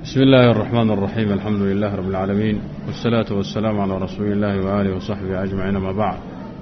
بسم الله الرحمن الرحيم. الحمد لله رب العالمين، والصلاة والسلام على رسول الله وآله وصحبه أجمعين، ما بعد.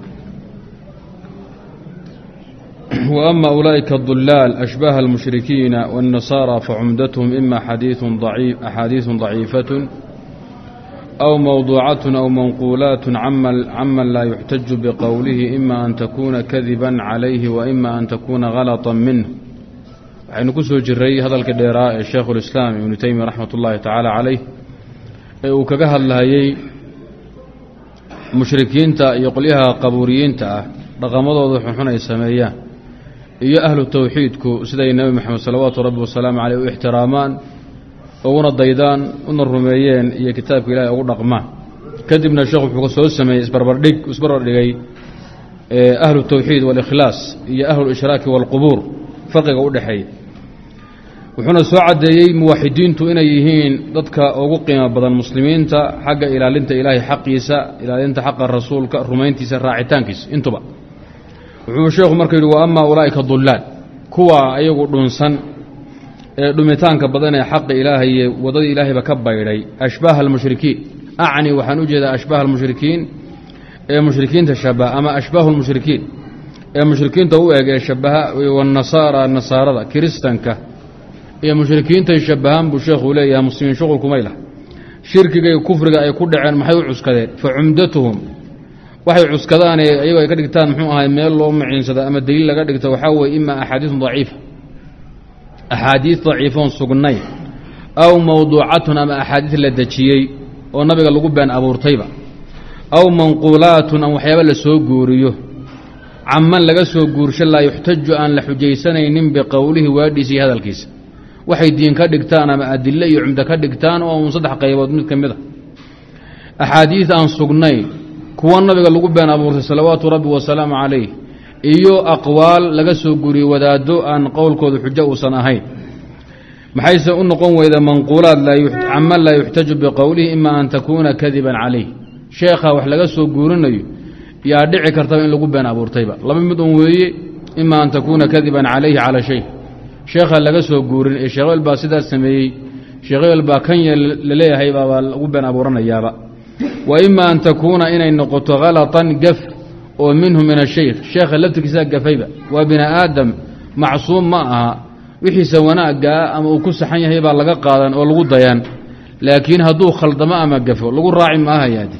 وأما أولئك الضلال أشباه المشركين والنصارى فعمدتهم إما أحاديث ضعيفة أو موضوعة أو منقولات عمن لا يحتج بقوله، إما أن تكون كذبا عليه وإما أن تكون غلطا منه. waxaynu ku soo jiray hadalka dheeraa ee Sheekh Islaam Ibn Taymiyyah raxmatullaahi ta'ala calayh ee uu kaga hadlayay mushrikiinta iyo qolyaha qabuuriyiinta ah dhaqamadooda xun ay sameeyaan iyo ahlu tawxiidku sida Nabi Muhammad sallallahu alayhi wa sallam u ixtiraamaan oo daydaan una rumeeyeen iyo kitaabka Ilaahay ugu dhaqmaan. kadibna Sheekh wuxuu soo sameeyay isbarbardhigay ahlu tawxiid wal ikhlaas iyo ahlu ishraak wal qubur farqiga u dhaxay. wuxuuna soo cadeeyay muwaxidiintu inay yihiin dadka ugu qiimo badan muslimiinta xagga ilaalinta Ilaahay xaqiisa, ilaalinta xaqa rasuulka, rumayntiisa, raacitaankiisa intuba. wuxuu sheekhu markay yiri wa amma ulaa'ika dhullal, kuwa ayagu dhunsan ee dhumitaanka badan ee xaqa Ilaahay wadada Ilaahay ba ka bayray, ashbaah al-mushrikiin, aani waxaan u jeedaa ashbaah al-mushrikiin ee mushrikiinta shabaha ama ashbaah al-mushrikiin ee mushrikiinta u eeg ee shabaha iyo nasaarada kristanka iyo mushrikiinta shabahan buu sheekhu leeyahay muslimiin shughul kumayla shirkiga iyo kufriga ay ku dhaceen maxay u cuskadeen fa umdatuhum waxay cuskadaan ayagu ay ka dhigtaan muxuu ahay meel loo maciinsada ama daliil laga dhigto waxa way imma ahadith dhaifon sugnay aw mawdu'atun ama ahadith la dajiyay oo nabiga lagu been abuurtayba aw manqulatun am waxyaabo la soo guuriyo amman laga soo guursho la yuhtaju an la xujaysanaynin biqawlihi waadisi hadalkiisa waxay diin ka dhigtaan ama adilla iyo cumda ka dhigtaan oo saddex qaybood mid kamid ah ahadiith aan sugnay kuwa nabiga lagu been abuurtay salawaatu rabbi wa salaamu alayhi iyo aqwaal laga soo guuriyo wadaado aan qowlkooda xujo uusan ahayn. maxayse u noqon weyda manquulaad amman la yuhtaju biqawlihi imma an takuna kadiban alayhi, sheekha wax laga soo guurinayo yaa dhici karta in lagu been abuurtayba laba mid un weeye, imma an takuna kadiban alayhi ala shay, sheekha laga soo guurin ee sheekh baa sidaas sameeyay, sheekh baa kan la leeyahay baa lagu been abuuranayaaba. wa imma an takuna inay noqoto ghalatan gaf oo minhu min ash-shaykh, sheekha laftiisa gafayba waa bini aadam macsuum ma aha, wixiisa wanaaga ama uu ku saxan yahay baa laga qaadan oo lagu dayaan, laakiin hadduu khaldamo ama gafo lagu raaci ma aha yaadi.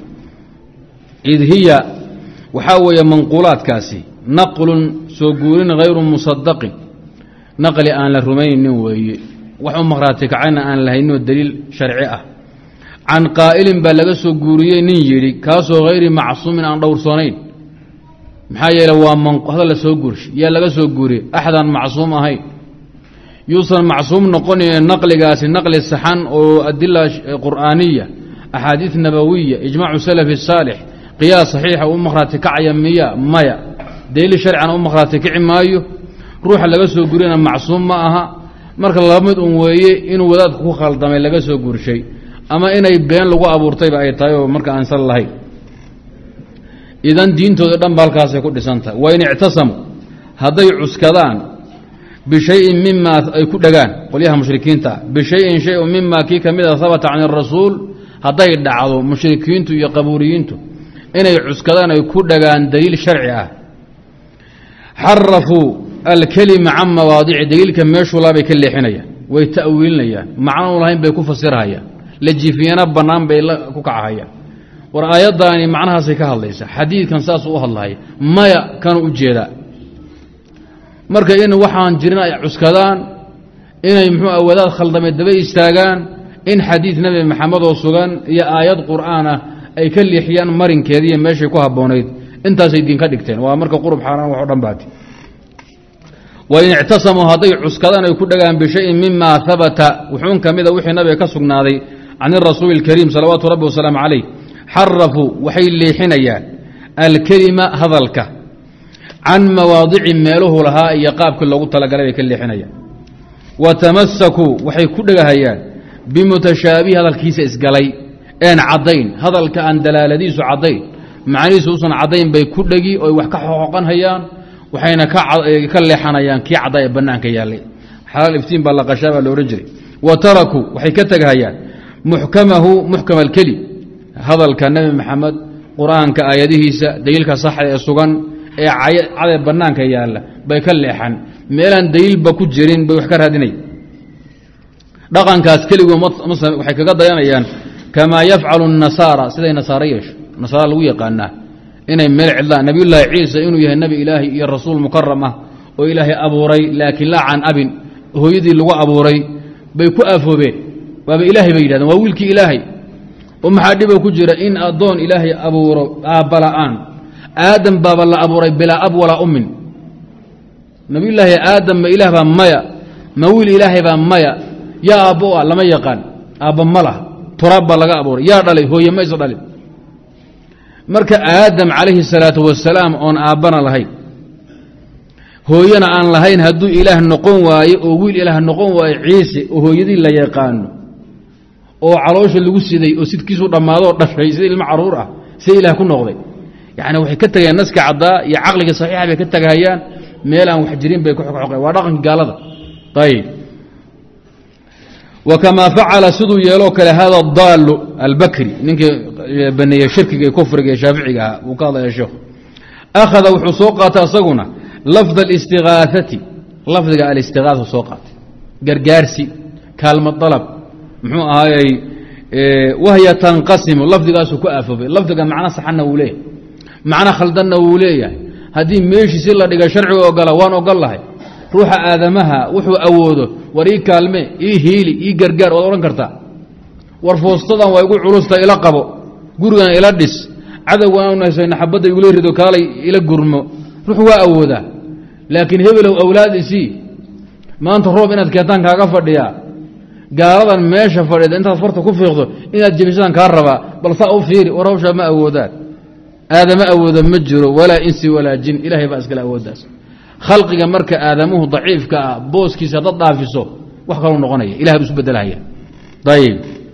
idhiya waxa weeye manquulaadkaasi naqlun soo guurin ghayru musaddaqin, naqli aan la rumaynin weeye, wax u maqraati kacayna aan lahayn daliil sharci ah. can qaa'ilin baa laga soo guuriyey nin yidhi kaasoo hayri macsuumin aan dhowrsoonayn, maxaa yeele waa hadal la soo guurshay yaa laga soo guuriyey axadaan macsuum ahayn, yuusan macsuum noqonayn naqligaasi naqli saxan oo adila qur'aaniya, axaadiis nabawiya, ijmaacu salafi saalix, qiyaas saxiixa u maqraati kacaya miya maya, daliil sharcian u maqraati kici maayo, ruuxa laga soo guuriyana macsuum ma aha. marka laba mid un weeye inuu wadaadku ku khaldamay laga soo guurshay ama inay been lagu abuurtayba ay tahay oo marka aan sal lahayn. idan diintooda dhan ba halkaasay ku dhisantahay. wa in ictasamu hadday cuskadaan bishayin mima ay ku dhagaan qolyaha mushrikiinta bishayin shay mima kii ka mid a habata can rasuul, hadday dhacdo mushrikiintu iyo qabuuriyiintu inay cuskadaan ay ku dhagaan daliil sharci ah, xarafuu alkalima can mawaadici, daliilka meeshuu laabay ka leexinayaan, way ta'wiilinayaan, macno lahayn bay ku fasirhayaan, la jiifiyana bannaan bay ku kacahayaan. war aayaddaani macnahaasay ka hadlaysa, xadiidkan saasuu u hadlahaya maya kanu u jeedaa. marka in waxaan jirin ay cuskadaan, inay muxuu wadaad khaldamay daba istaagaan, in xadiid nabi maxamed oo sugan iyo aayad qur'aan ah ay ka leexiyaan marinkeediiyo meeshay ku habboonayd, intaasay diin ka dhigteen. waa marka qurub xaaraan wax o dhan baati. wain ictasamuu hadday cuskadaan ay ku dhagaan bishayin mima habata wuxuun ka mida wixii nabiga ka sugnaaday can irasuuli اlkariim salawaatu rabbi wasalaamu calayh, xarafuu waxay leexinayaan alkelima hadalka can mawaadici meeluhu lahaa iyo qaabkii loogu talagalay bay ka leexinayaan. wa tamasakuu waxay ku dhegahayaan bimutashaabihi hadalkiisa isgalay een caddayn, hadalka aan dalaaladiisu caddayn, macnihiisu usan caddayn bay ku dhegi oy wax ka xoqoqan hayaan, waxayna ka leexanayaan kii cadda ee bannaanka yaallay. xalaal iftiin baa la qashaa baa la odhan jiray. وتركوا waxay ka tagayaan muxkamahu muxkam alkeli hadalka nabi maxamed quraanka aayadihiisa daliilka saxda ee sugan ee cade banaanka yaala bay ka leexan meelan daliilba ku jirin bay wax ka raadinay dhaqankaas keligu waxay kaga dayanayaan kama yafcalu an-nasara siday nasaariyeesh nasara lagu yaqaana inay meel cidlaan nabiyullaahi ciisa inuu yahay nabi ilaahi iyo rasuul mukarram ah oo ilaahay abuuray laakiin la can abin hooyadii lagu abuuray bay ku afoobeen waaba ilaahay bay yidhahdeen waa wiilkii ilaahay oo maxaa dhiba ku jira in addoon ilaahay abuuro aabbala'aan aadam baaba la abuuray bilaa ab walaa ummin nabiyullaahi aadam ma ilaah baa maya ma wiil ilaahay baa maya yaa aabbo ah lama yaqaan aabba ma lah turaab baa laga abuuray yaa dhalay hooye maysa dhalin marka aadam calayhi salaatu wasalaam oon aabbana lahayn hooyana aan lahayn hadduu ilaah noqon waaye oo wiil ilaah noqon waaye ciise oo hooyadii la yaqaano oo caloosha lagu siday oo sidkiisu dhammaadoo dhashay sida ilmo caruur ah sida ilaah ku noqday yacni waxay ka tagayaan naska caddaa iyo caqliga saxiixa bay ka tagahayaan meel aan wax jirin bay ku xoqoqeen waa dhaqankii gaalada ayib وكما فعل siduu yeeloo kale hada الضال البكري ninkii baneeye shirkiga iyo kufriga iyo shaaficiga uu ka hadlaya sheekhu أخذ wuxuu soo qaatay asaguna لفظ الاستغاثة lafdiga الاستغاثة soo qaatay gargaarsi kaalmo dalab muxuu ahaayey wahya tanqasimu lafdigaasu ku aafobay lafdiga macno saxana wuu leeyahay macno khaldanna wuu leeyahay haddii meeshiisi la dhiga sharciga ogola waan ogol lahay ruuxa aadamaha wuxuu awoodo war ii kaalme ii hiili ii gargaar waad odhan kartaa war foostadan waa igu culusta ila qabo gurigan ila dhis cadowgan nahayna xabadda igula rido kaalay ila gurmo ruux waa awoodaa laakiin hebelow awlaadisii maanta roob inaad keentaan kaaga fadhiyaa gaaladan meesha fadhida intaad farta ku fiiqdo inaad jebisadaan kaa rabaa bal saa u fiiri war hawshaa ma awoodaan aadama awooda ma jiro walaa insi walaa jin ilaahay baa iskale awooddaas khalqiga marka aadamuhu daciifka ah booskiisa haddaad dhaafiso wax kaloo noqonaya ilahay buu isu bedelahaya ayib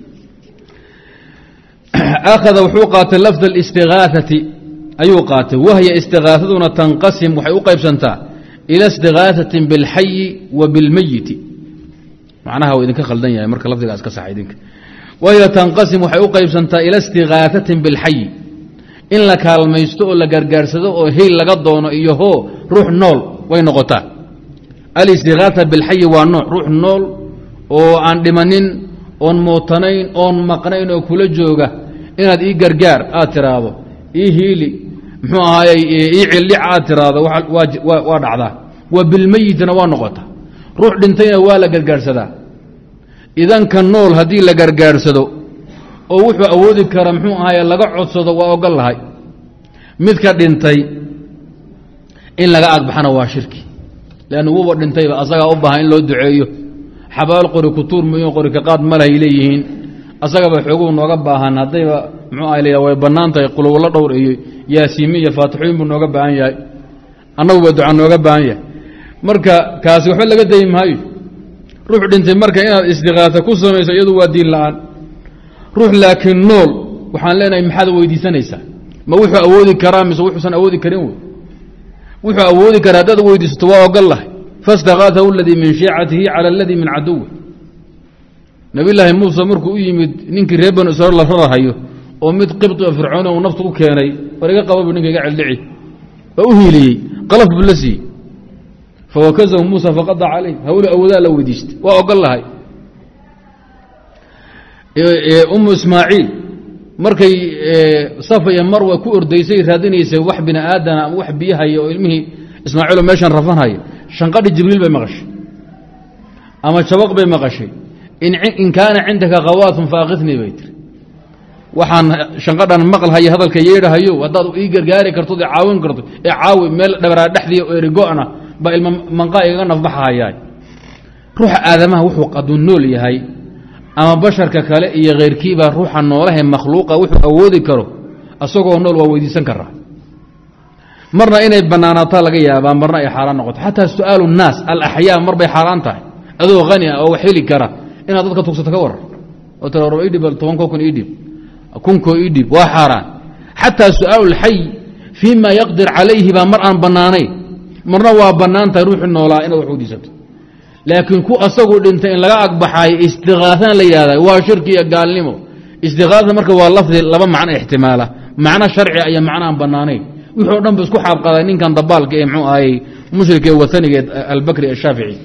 akhada wuxuu qaatay lafd الاstigaaثati ayuu qaatay wahya istigaaثaduna tanqasim waxay u qaybsantaa ila istigaaثaةi biاlxayi wa biاlmeyiti macnaha uu idinka khaldan yahay marka lafdigaas ka saxa idinka wahya tanqasim waxay u qaybsantaa ila istigaaثaةi biاlxayi in la kaalmaysto oo la gargaarsado oo heyl laga doono iyo hoo ruux nool way noqotaa alistigaatha bilxayi waa nooc ruux nool oo aan dhimanin oon mootanayn oon maqnayn oo kula jooga inaad ii gargaar aad tiraahdo ii hiili muxuu ahaayey ii cildhic aad tiraahdo waa dhacdaa wa bilmeyitna waa noqotaa ruux dhintayna waa la gargaarsadaa idanka nool haddii la gargaarsado oo wuxuu awoodi kara muxuu ahaye laga codsado waa ogol lahay midka dhintay in laga agbaxana waa shirki leannu wuba dhintayba asagaa u baahan in loo duceeyo xabaal qori ku tuur mayo qori ka qaad malahay leeyihiin asagaba xooguu nooga baahan haddayba muxuu aha la way bannaan tahay qulowla dhowr iyo yaasiimi iyo faatixooyin buu nooga baahan yahay annaguba duca nooga baahan yahay marka kaasi waxba laga dayi maayo ruux dhintay marka inaad istiqaasa ku samayso iyadu waa diin la'aan ruux laakiin nool waxaan leenahay maxaad weydiisanaysaa ma wuxuu awoodi karaa mise wuxuusan awoodi karin wey wuxuu awoodi karaa haddaad weydiisato waa ogol lahay faاstakaatahu اladii min shiicatihi calى اladii min caduwi nabiy llaahi muuse markuu u yimid ninkii reer banu israiil la rarahayo oo mid qibti oo fircooni uu naftu u keenay war iga qaba bu ninka iga celdhici waa u hiiliyey qalaf buu la siiyey fawakazahu muusa faqada calayh hawlu awoodaa la weydiistay waa ogol lahay umu ismaaciil markay safa iyo marwa ku ordaysay raadinaysay wax bini aadana ama wax biyahaya oo ilmihii ismaaciiloo meeshan rafanhaya shanqadhi jibriil bay maqashay ama jabaq bay maqashay in kaana cindaka kawaatun faakitnii bay tiri waxaan shanqadhan maqlhaya hadalka yeedhahayo haddaad ii gargaari kartod caawin karto ee caawi meel dhabaraa dhexdii oo erigo-na baa ilma manqaa igaga nafbaxahayaa ruuxa aadamaha wuxuu aduu nool yahay ama basharka kale iyo keyrkiibaa ruuxa noolahe makhluuqa wuxuu awoodi karo asagoo nool waa weydiisan karaa marna inay bannaanaataa laga yaabaa marna ay xaaraan noqoto xataa su'aalu الnaas alaxyaa mar bay xaaraan tahay adoo hani ah oo wax heli kara inaad dadka tugsato ka waran oo tira raba idhib 10 kun idhib kunkoo idhib waa xaaraan xataa su'aalu اlxay fii ma yaqdir calayhi baa mar aan bannaanayn marna waa bannaan tahay ruuxu noolaa inaad wax weydiisato laakiin ku asagu dhintay in laga agbaxay istiqaasana la yidhahda waa shirki iyo gaalnimo. istiqaasa marka waa lafdi laba macno ixtimaala, macno sharci iyo macno aan bannaanayn. wuxuu dhan ba isku xaabqaaday ninkan dabaalka ee muxuu ahayey mushrika ee wataniga albakri ashaafici.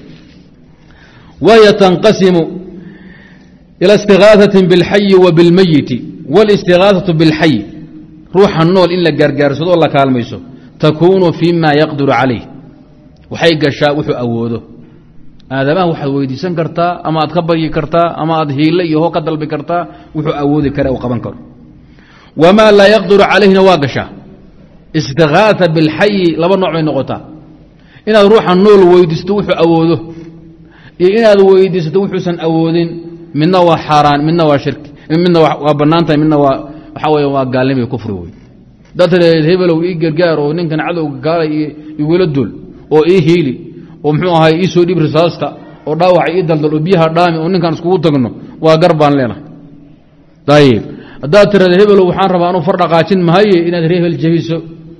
wahiya tanqasimu ila istiqaasatin bilxayi wa bilmayiti. wاlistiqaasatu bilxay ruuxa nool in la gargaarsado oo la kaalmayso takuunu fii ma yaqdiru calayh, waxay gashaa wuxuu awoodo. aadamaha waxaad weydiisan kartaa ama aad ka baryi kartaa ama aad hiile iyo hoo ka dalbi kartaa wuxuu awoodi kara u qaban karo. wamaa laa yaqdiru calayhina waa gashaa. istiqaasa bilxayi laba nooc bay noqotaa, inaad ruuxa nool weydiisto wuxuu awoodo iyo inaad weydiisato wuxuusan awoodin. midna waa xaaraan, midna waa shirki, midna waa bannaan tahay, midna waa waxaa weya waa gaalnimo kufri wey. dad tireed hebelow ii gargaar oo ninkan cadowga gaala igula dul oo ii hiili oo muxuu ahay ii soo dhiib risaasta oo dhaawaca ii daldal oo biyaha dhaami oo ninkaan iskugu tagno waa gar baan leenahay. ayib haddaad tiraada hebelow waxaan rabaa anuu far dhaqaajin mahaye inaad reehel jebiso,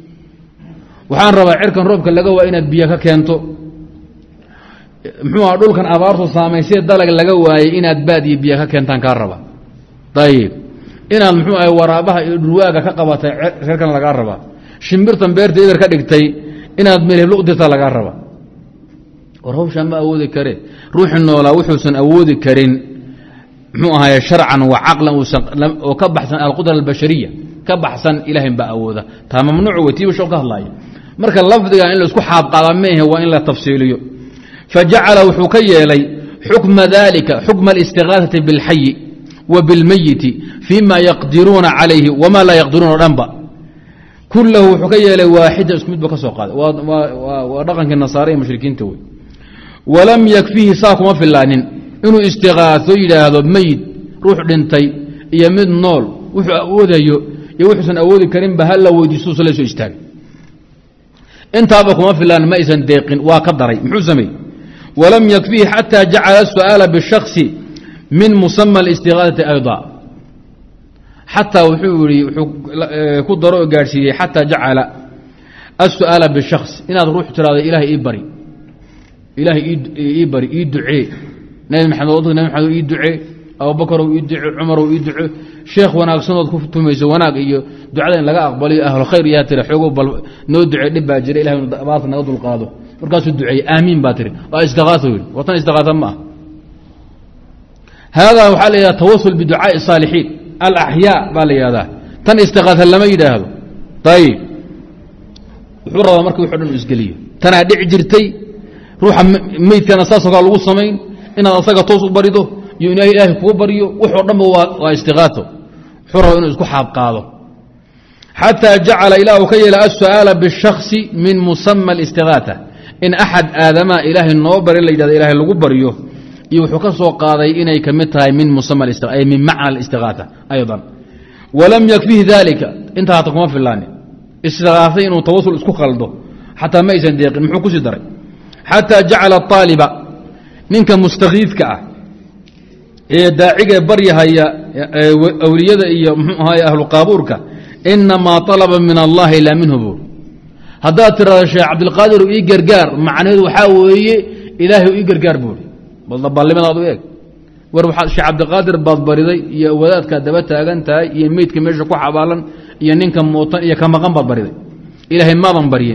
waxaan rabaa cirkan roobka laga waa inaad biyo ka keento, muxuu aha dhulkan abaartu saamaysee dalag laga waayey inaad baad iyo biyo ka keentaan kaa raba. ayib inaad muxuu ahay waraabaha iyo dhurwaaga ka qabatay reerkan lagaa rabaa, shimbirtan beerta idar ka dhigtay inaad meelheblo u dirtaa lagaa rabaa. war hawshaan ma awoodi kare. ruuxii noolaa wuxuusan awoodi karin muxuu ahaye sharcan wa caqlan oo ka baxsan alqudra albashariya, ka baxsan ilaahin baa awooda. taa mamnuuc wey, tiiba shoo ka hadlaaya. marka lafdiga in laisku xaabqaada meehe waa in la tafsiiliyo. fajacala wuxuu ka yeelay xukma dalika xukma alistiqaasati bilxayi wa bilmayiti fii ma yaqdiruuna calayhi wamaa laa yaqdiruuna o dhanba kullahu wuxuu ka yeelay waaxida isku midba ka soo qaaday. waa dhaqankii nasaare iyo mushrikiinta wey. walam yakfihi saa kuma filaanin inuu istiqaaso yidhaahdo meyd ruux dhintay iyo mid nool wuxuu awoodayo iyo wuxuusan awoodi karinba hala weydiisto la soo istaagay. intaaba kuma filaan ma aysan deeqin, waa ka daray. muxuu sameeyey? walam yakfihi xataa jacala asu'aala bishasi min musama alistiqaasati ayda. xataa wuxuu yihi wuxuu ku daro oo gaadhsiiyey xataa jacala asu'aala bishaks, inaad ruux tiraado ilahay ii bari, ilaahay ii bari, ii ducee. nabi maxamed ii ducee, abubakarow ii duce, cumarow ii duce. sheekh wanaagsanood ku tumayso wanaag iyo ducada in laga aqbaliyo ahlu khayr yaa tiri xoogo bal noo ducee, dhib baa jira ilahay abaarta naga dulqaado. markaasuu duceeyey aamiin baa tiri, waa istiqaaso yidhi. watan istiqaasa ma ah. haadaa waxaa la yidhahda tawasul biducaa'i saalixiin alaxyaa baa la yidhahdaa. tan istiqaasa lama yidhaahdo. ayib wuxuu rabaa marka wuxu dhan u isgeliyo. tanaa dhici jirtay ruuxa meydkana saasoo kale lagu samayn, inaad asaga toos u barido iyo in ilaahay kuu baryo, wuxoo dhanba waa istiqaaso. wuxuu rabaa inuu isku xaabqaado. xataa jacala ilaah uu ka yeela asu'aala bishasi min musama alistiqaasa, in axad aadamaa ilaahay noo bari la yidhahdo ilaahay lagu baryo, iyo wuxuu ka soo qaaday inay ka mid tahay min musama ay min macna alistiqaasa aydan. walam yakfihi dalika, intaa hata kuma filaani istiqaasay inuu tawasul isku khaldo, xataa ma aysan deeqin. muxuu kusii daray? xataa jacala aaliba, ninka mustakiidka ah ee daaciga baryahaya awliyada iyo mxuu ahaay ahlu qaabuurka, inamaa طalaba min allahi laa minhu buur. haddaad tirahdo sheekh cabdilqaadir ii gargaar, macnaheedu waxaa weeye ilaahay ii gargaar buuri. baldaballimadaad u eeg. war sheekh cabdilqaadir baad bariday iyo wadaadkaad daba taagan tahay iyo meydka meesha ku xabaalan iyo ninka muutan iyo ka maqan baad bariday, ilaahay maadan baryin.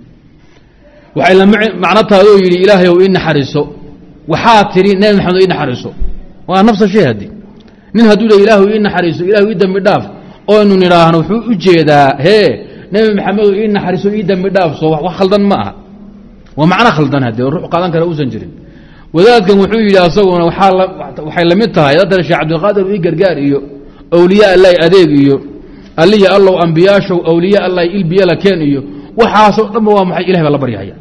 waxay la macno tahay oo yidhi ilaahay ou ii naxariiso, waxaa tidhi nebi maxamed ii naxariiso. waa nafsa shay haddii nin hadduu le ilaahu ii naxariiso, ilaahu ii dembi dhaaf, oynu nidhaahno wuxuu u jeedaa hee nebi maxamedo ii naxariiso ii dembi dhaafso, wax khaldan ma aha. waa macno khaldan haddee ruux qaadan kara uusan jirin. wadaadkan wuxuu yidhi asaguna waxay la mid tahay dadana sheekh cabdilqaadir ii gargaar iyo awliya allahi adeeg iyo allihi allow ambiyaashow awliya allahi ilbiyala keen iyo waxaasoo dhanba waa maxay ilahay baa la baryahaya.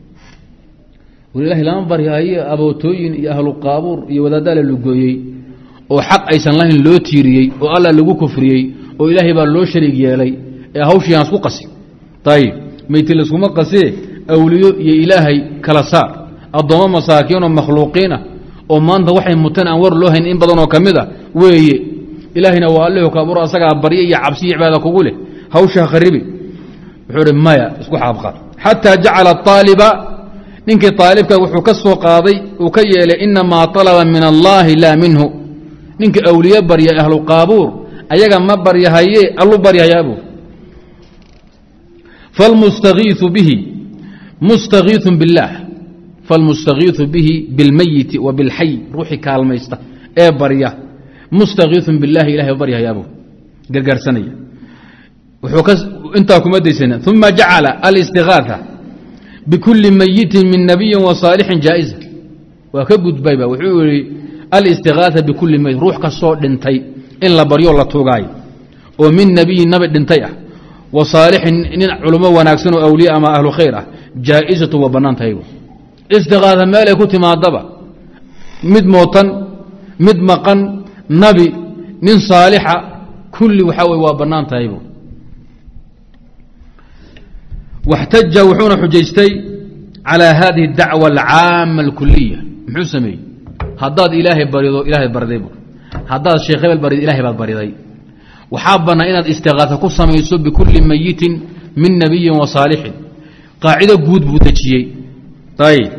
ilahay lama baryahayo abootooyin iyo ahlu qaabuur iyo wadaaddaa la lugooyey oo xaq aysan lahayn loo tiiriyey oo alla lagu kufriyey oo ilaahay baa loo shariig yeelay ee hawshiiaan isku qasi. ayib meyti layskuma qasee awliyo iyo ilaahay kala saar. addoommo masaakiinoo makhluuqiinah oo maanta waxay muteen aan war loo hayn in badanoo ka mid a weeye. ilaahayna waa allihu kaaburo asagaa barye iyo cabsiyo cibaada kugu leh, hawshaa kharibi. wuxuu hi maya isku xaabqaad. xataa jacala aaliba, ninkii طaalibka wuxuu ka soo qaaday uu ka yeelay inamaa طalaba min allahi laa minhu ninka awliye barya ahlu qaabuur ayaga ma baryahaye allu baryahayaabu falmustagiiثu bihi mustagiiثun biاllah falmustagiiثu bihi biاlmayiti wa biاlxay ruuxii kaalmaysta ee barya mustagiiثun biاllahi ilahay baryahayaabu gargaarsanaya intaa kuma daysana uma jacala alistiغaaثa bikuli mayitin min nabiyin wa saalixin jaa'iza waa ka gudbayba wuxuu yihi alistiغaaثa bikuli mayit ruux kastoo dhintay in la baryo la tuugaayo oo min nabiyin nabi dhintay ah wa saalixin nin culummo wanaagsan oo awliya ama ahlu khayr ah jaa'izatu waa bannaan tahaybu istiغaaثa meelay ku timaadaba mid mootan mid maqan nabi nin saalixa kulli waxaa wey waa bannaan tahaybu واxtaja wuxuuna xujaystay calى hadihi اdacوة alcaama اlkuliya muxuu sameeyey haddaad ilaahay barido ilahay bariday bu haddaad sheekh hebel barido ilahay baad bariday waxaa bannaa inaad istiغaaثa ku samayso bikuli mayitin min nabiyin wa saalixin qaacido guud buu dejiyey ayb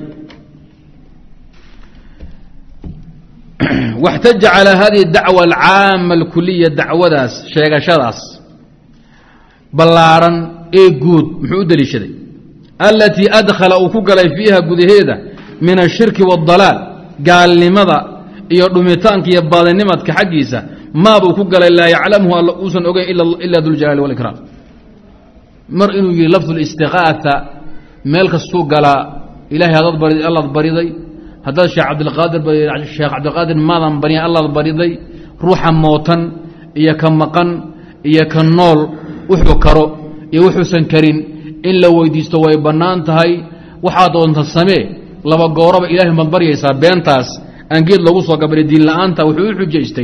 واxtaja calى hadihi اdacوة alcaama اlkuliya dacwadaas sheegashadaas ballaaran ee guud muxuu u deliishaday alatii adkhala uu ku galay fiiha gudaheeda min ashirki waاdalaal gaalnimada iyo dhumitaanka iyo baadinimadka xaggiisa maabuu ku galay laa yaclamhu alla uusan ogeyn ila duljalaali wاlإkraam mar inuu yihi lafdu اlistiغaaثa meel kastuu galaa ilahay hadaad bariday allaad bariday haddaad sheekh cabdilqaadir maadan barya allaad bariday ruuxa mootan iyo ka maqan iyo ka nool wuxuu karo iyo wuxuusan karin in la weydiisto way bannaan tahay waxaad doonta samee laba gooraba ilahay maad baryaysaa beentaas aan geed lagu soo gabaray diin la'aanta wuxuu u xujaystay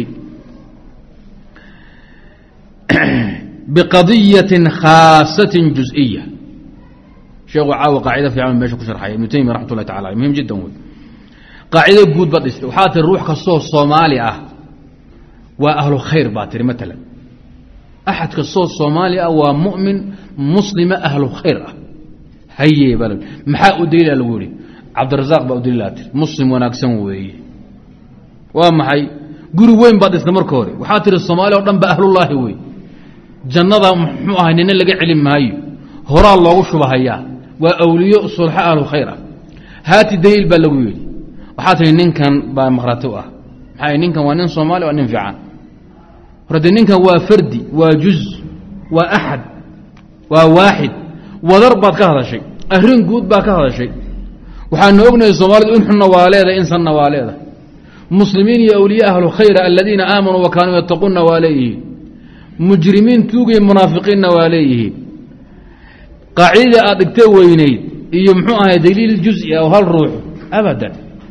biqadiyatin khaasatin juز'iya sheekhu caawa qaacida fiican meesha ku sharxaya ibnu taymiya raxmat ullahi tacala muhim jiddan wey qaacido guud baad dhistay waxaa tiri ruux kastoo soomaali ah waa ahlu khayr baa tiri maalan axad kastoo soomaali ah waa mu'min muslima ahlu khayr ah haye bal maxaa u daliila lagu yihi cabdirasaaq baa u daliila tiri muslim wanaagsan weeye waa maxay guri weyn baad dhisna marka hore waxaa tiri soomaali oo dhan ba ahlullaahi wey jannada muxuu ahay nina laga celin maayo horaa loogu shubahayaa waa awliyo sulxa ahlu khayr ah haati daliil baa lagu yidhi waxaa tiri ninkan baa maqhrati u ah maxaa ninkan waa nin soomaali waa nin fiican horade ninkan waa fardi waa juz waa axad waa waaxid wadar baad ka hadashay arrin guud baa ka hadashay waxaanu ognahay soomaalidu in xunna waa leedahay insanna waa leedahay muslimiin iyo awliya ahlu khayra aladiina aamanuu wa kaanuu yattaquuna waa leeyihiin mujrimiin tuugay munaafiqiinna waa leeyihiin qaacidadii aad dhigtee weynayd iyo muxuu ahay daliil juز'i ah oo hal ruux abadan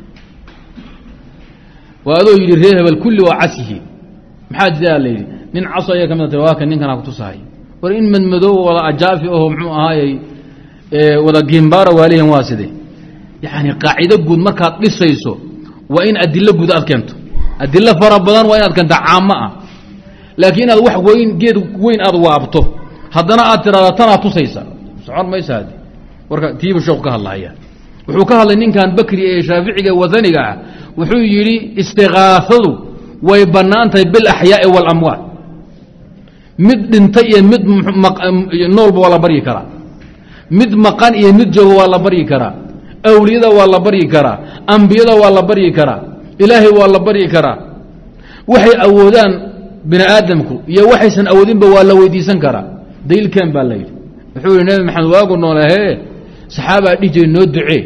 waa adoo yidhi reer hebel kulli waa casyihiin maxaa jiraa la yidhi nin caso ayaa ka mid ta waa kan ninkanaa kutusahay war in madmadoobo wada ajaafi aho muxuu ahaayey wada gimbaara waalihan waa sidee yacni qaacido guud markaad dhisayso waa in adilo guud aad keento adilo fara badan waa inaad keenta caamo ah laakiin inaad wax weyn geed weyn aad waabto haddana aad tiraada tanaa tusaysa socon maysa hadi warka tiibu sheekhu ka hadlahaya wuxuu ka hadlay ninkan bakri ee shaaficiga wadaniga ah wuxuu yidhi istiغaaثadu way bannaan tahay biاlaxyaaءi wاlamwaat mid dhintay iyo mid noolba waa la baryi karaa mid maqan iyo mid jooga waa la baryi karaa awliyada waa la baryi karaa ambiyada waa la baryi karaa ilaahay waa la baryi karaa waxay awoodaan bini aadamku iyo waxaysan awoodinba waa la weydiisan karaa daliilkan baa la yidhi wuxuu yihi nebi maxamed waagu noolahee saxaabaa dhihi jiray noo ducee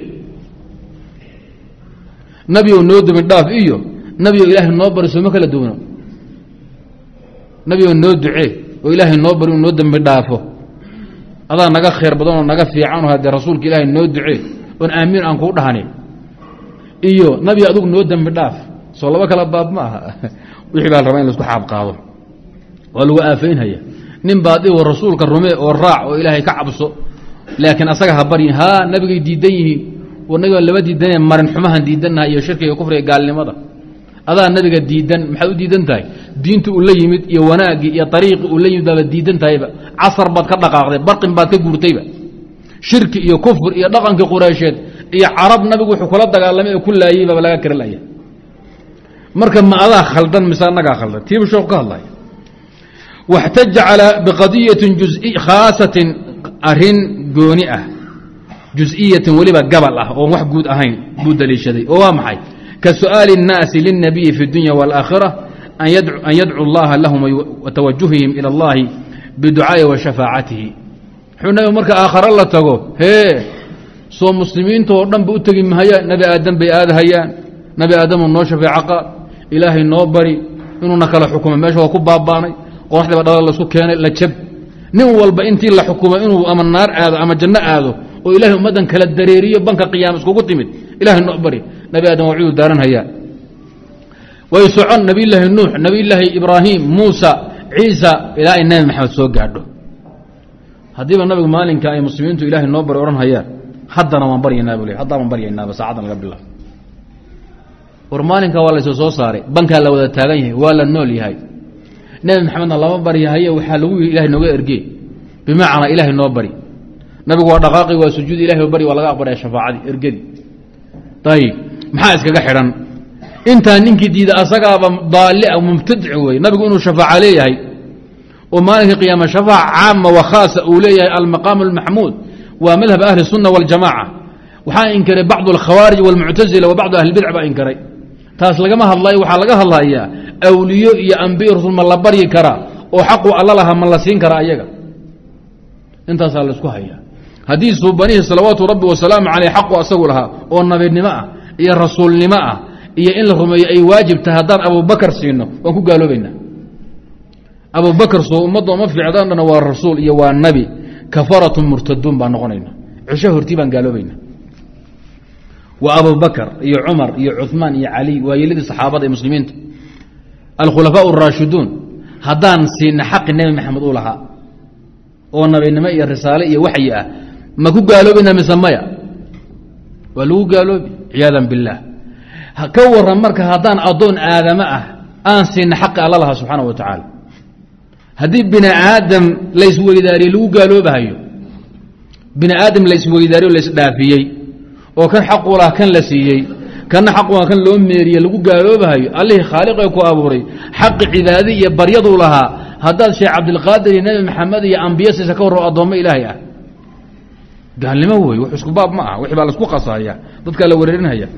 nabigow noo dembi dhaaf iyo nabigow ilaahay noo bari sooma kala duwno nabigow noo ducee oo ilaahay noo bari noo dembi dhaafo adaa naga khayr badanoo naga fiicanoo haddee rasuulka ilaahay noo ducee oon aamiin aan kuu dhahanin iyo nabiga adugu noo dembi dhaaf soo laba kala baab ma aha wixii baa la rabaa in laisku xaab qaado waa lagu aafaynhaya nin baad dhihi war rasuulka rumee oo raac oo ilaahay ka cabso laakiin asaga ha baryin haa nabigay diidan yihiin war nabiga lama diidanee marin xumahan diidannaha iyo shirkiga kufriga gaalnimada adaa nabiga diidan maxaad u diidan tahay diinta uu la yimid iyo wanaaggii iyo ariiqi uu la yimid baaba diidan tahayba casar baad ka dhaqaaqday barqin baad ka guurtayba shirki iyo kufr iyo dhaqankii qureysheed iyo carab nabigu wuxuu kula dagaalamay ee ku laayay baba laga kari laya marka ma adaa khaldan mise annagaa khaldan tiibu sheekhu ka hadlaya waxtaja calaa biqadiyatin khaasatin arrin gooni ah jus-iyatin weliba gabal ah oon wax guud ahayn buu daliishaday oo waa maxay ka su'aali الnaasi lilnabiyi fi اdunya wاlaakhira an yadcu اllaha lahum watawajuhihim ilى اllahi biducaa'i wa shafaacatihi wuxuu nabigu marka aakhare la tago hee soo muslimiinta oo dhan ba u tegi mahayaan nebi aadam bay aadahayaan nebi aadamu noo shafeeco qaad ilaahay noo bari inuuna kala xukumo meesha waa ku baabaanay qoraxdiiba dhala laisku keenay la jab nin walba intii la xukumay inuu ama naar aado ama janno aado oo ilaahay ummaddan kala dareeriyo banka qiyaama iskugu timid ilaahay noo bari nebi aadam waa cudu daaran hayaa way socon nebiyullaahi nuux nebiyullaahi ibraahim muusa ciisa ilaa ay nebi maxamed soo gaadho haddiiba nabigu maalinka ay muslimiintu ilaahay noo bari odhan hayaan haddana waan baryaynaa buu le haddana waan baryaynaaba saacaddan laga bilaabo war maalinka waa laysoo soo saaray bankaa la wada taagan yahay waa la nool yahay nebi maxamedna lama baryahaye waxaa lagu yihi ilahay nooga ergee bimacnaa ilaahay noo bari nabigu waa dhaqaaqi waa sujuudi ilahay bari waa laga aqbalaya shafaacadii ergedii ayib maxaa iskaga xidhan intaa ninkii diida asagaaba daalli a mubtadic wey nabigu inuu shafaaca leeyahay oo maalinka qiyaama shafaaca caama wa khaasa uu leeyahay almaqaamu almaxmuud waa madhab ahli الsunna waاljamaca waxaa inkiray bacdu alkhawaarij wاlmuctazila wa bacdu ahli bidc baa inkiray taas lagama hadlayo waxaa laga hadlayaa awliyo iyo ambiye rasul ma la baryi karaa oo xaqu alla lahaa ma la siin karaa ayaga intaasaa la isku hayaa haddii suubanihi salawaatu rabbi wasalaamu caleyh xaqu asagu lahaa oo nabinimo ah iyo rasuulnimo ah iyo in la rumeeyo ay waajib tahay haddaan abubakar siino waan ku gaaloobaynaa abubakar soo ummadda oma fiicdaan dhana waa rasuul iyo waa nabi kafaratun murtaduun baan noqonayna cisho hortii baan gaaloobayna wa abubakar iyo cumar iyo cuثmaan iyo cali waa yeeladii saxaabada ee muslimiinta alkhulafaa اraashiduun haddaan siina xaqi nebi maxamed u lahaa oo nabinimo iyo risaale iyo waxyi ah ma ku gaaloobayna mise maya waa lagu gaaloobi ciyaada biاllah ka waran marka haddaan addoon aadamo ah aan siina xaqi alla lahaa subxaana wa tacaala haddii bini aadam laysweydaariye lagu gaaloobahayo bini aadam laysweydaariyo laysdhaafiyey oo kan xaqu laha kan la siiyey kanna xaqula kan loo meeriye lagu gaaloobahayo allihii khaaliqee ku abuuray xaqi cibaadadi iyo baryaduu lahaa haddaad sheekh cabdilqaadir iyo nebi maxamed iyo ambiye siisa ka warrabo addoommo ilaahay ah gaalnimo wey wax isku baab ma aha wixii baa laisku qasahaya dadkaa la wereerinhaya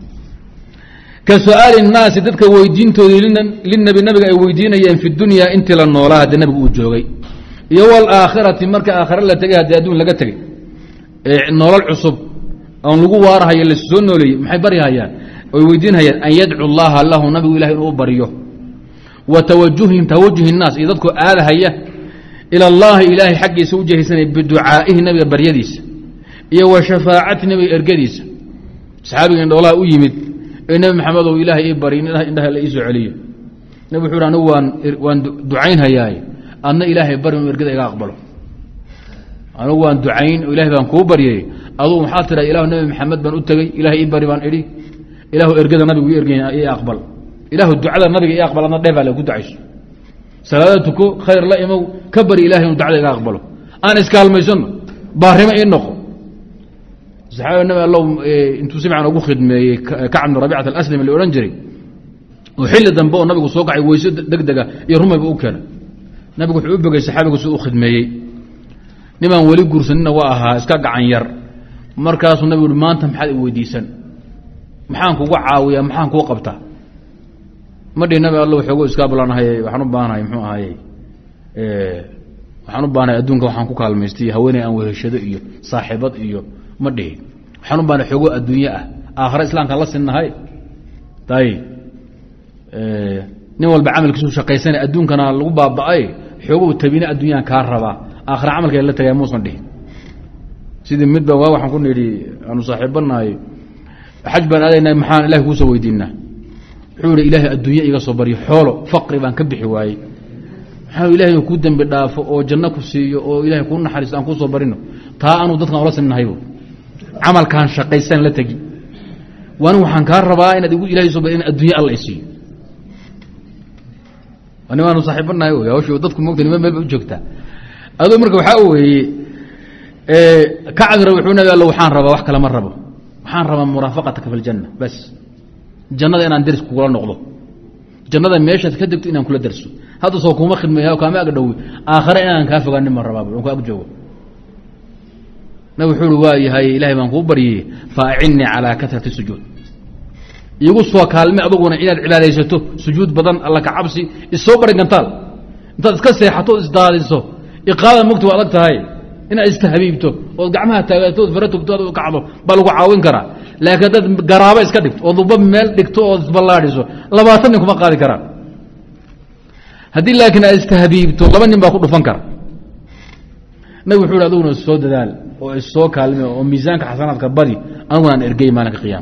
ka su-aali الnaasi dadka weydiintoodii linabi nabiga ay weydiinayeen fi dunya intii la noolaa haddii nabigu uu joogay iyo wاlaakhirati marka aakhare la tegay haddii adduun laga tegey nolol cusub oon lagu waarahayo lasoo nooleeyey maxay baryahayaan oy weydiinhayaan an yadcu اllaha lahu nabigu ilahay inuu baryo wa tawajuhihim tawajuhi الnaas iyo dadku aadahaya ilى اllahi ilaahay xaggiisa u jehaysanaya biducaa'ihi nabiga baryadiisa iyo wa shafaacati nabiga ergadiisa saxaabiga indhoolaha u yimid ee nebi maxamed ou ilaahay ii bari indhaha la ii soo celiyo nabig wuxu uhi anigu waan ducaynhayaaye adna ilaahay bari inuu ergada iga aqbalo anigu waan ducayn oo ilahay baan kuu baryay adugu maxaa tiraa ilahu nebi maxamed baan u tegey ilahay ii bari baan idhi ilaahu ergada nabigu ii aqbal ilaahu ducada nabiga ii aqbal adna dheefaa la ku ducayso salaada tuko khayr la imow ka bari ilahay inuu ducada iga aqbalo aan iskaalmaysano baarimo ii noqo saxaabi nabi allow intuu si fiican ugu khidmeeyey kacb bn rabicat alaslami la odhan jiray oo xilli dambe oo nabigu soo kacay weyse degdega iyo rumayba u keenay nabigu wuxuu u bogay saxaabigu si u khidmeeyey nimaan weli guursanina waa ahaa iska gacan yar markaasuu nabigu uhi maanta maxaad i weydiisan maxaan kuga caawiyaa maxaan kuu qabtaa ma dhihi nabi allow xoogo iskaa balanahay waxaan u baahanahay muxuu ahaye waxaan u baahanahay adduunka waxaan ku kaalmaystay haweeney aan weheshado iyo saaxiibad iyo ma dhihin waxaan u baahanahay xoogo adduunye ah aakhare islaamka la sinnahay tay nin walba camalkiisu shaqaysanay adduunkana lagu baaba'ay xoogow tabine adduunyaan kaa rabaa aakhira camalkeeda la tagay muusan dhihin sidii midba waa waxaan ku nidhi aanu saaxiibanahay xaj baan aadaynaa maxaan ilahay kuusoo weydiinaa wuxuu ihi ilaahay adduunye iga soo baryo xoolo faqri baan ka bixi waayey maxaa ilahay inuu kuu dembi dhaafo oo janno ku siiyo oo ilahay kuu naxariisto aan kuusoo barino taa anuu dadkan ula sinahaybu camalkaan shaqaysaan la tegi waani waxaan kaa rabaa inaad ilahay soo bar in adduunye alla isiiyo ani waanu saaxiibanahay wy hawsh dadku mogta nima meel ba u joogtaa aduu marka waxaa weeye kacbira wuxuu nabi alla waxaan rabaa wax kale ma rabo waxaan rabaa muraafaqataka fi ljanna bas jannada inaan deris kugula noqdo jannada meeshaad ka degto inaan kula derso hadda soo kuma khidmeeya kaama ag dhowi aakhare inaan kaa fogaanin ma rabaa ku ag joogo nabi wuxuu waa yahay ilaahay baan kuu baryay faacinni calaa katrati sujuud igu soo kaalme aduguna inaad cibaadaysato sujuud badan alla ka cabsi isoo bari gantaal intaad iska seexato isdaadiso iqaada mugti waa adag tahay inaad istahbiibto ood gacmaha taagato ood fara tugto ood kacdo baa lagu caawin karaa laakiin dad garaabo iska dhigto oo duba meel dhigto oo isballaadhiso 20 nin kuma qaadi karaan haddii laakiin aad istahbiibto 2 nin baa ku dhufan kara nabi wuxuu aduguna soo dadaal oo isoo kaalme oo miisaanka xasanaadka badi aniguna aan ergey maalinka qiyaam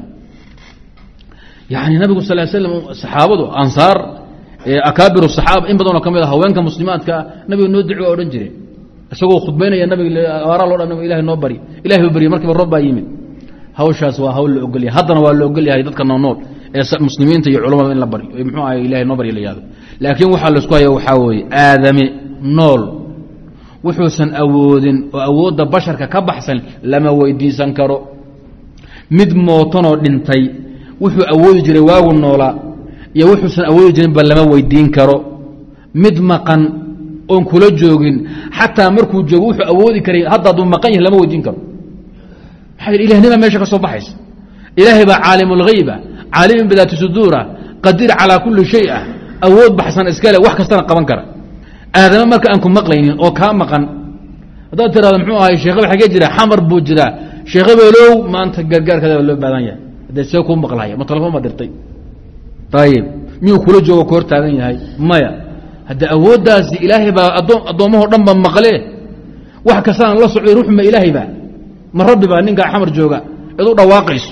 yani nabigu sal l slam saxaabadu ansaar akaabir saxaaba in badanoo ka mid a haweenka muslimaadka nabiga noo duci waa odhan jireen isagoo khudbaynaya nabiga awaaraa loo dhan ilahay noo bari ilahay u barya markiiba roob baa yimid hawshaas waa hawl la ogolyahay haddana waa la ogolyahay dadka noonool ee muslimiinta iyo culamada in la baryo muxuu ahay ilahay noo barya la yihahdo laakiin waxaa laisku haya waxaa weeye aadame nool wuxuusan awoodin oo awoodda basharka ka baxsan lama weydiisan karo mid mootanoo dhintay wuxuu awoodi jiray waagu noolaa iyo wuxuusan awoodi jirinba lama weydiin karo mid maqan oon kula joogin xataa markuu joogo wuxuu awoodi karay hadda hadduu maqan yahay lama weydiin karo maxaa yidhi ilahnima meesha ka soo baxaysa ilaahay baa caalimulghayba caalimin bidaati suduura qadiir calaa kulli shay ah awood baxsan iskale wax kastana qaban kara aadama marka aan ku maqlaynin oo kaa maqan haddaad tirahdo muxuu ahay sheekhabe xagee jira xamar buu jiraa sheekhabeelow maanta gargaarkada loo baadan yahay haddee see kuu maqlaya ma telefoon ma dirtay ayib miyuu kula joogo ka hor taagan yahay maya haddee awooddaasi ilaahay baa addoommahoo dhan ba maqlee wax kastaan la socday ruux ma ilaahay baa ma rabbi baa ninkaa xamar jooga eed u dhawaaqayso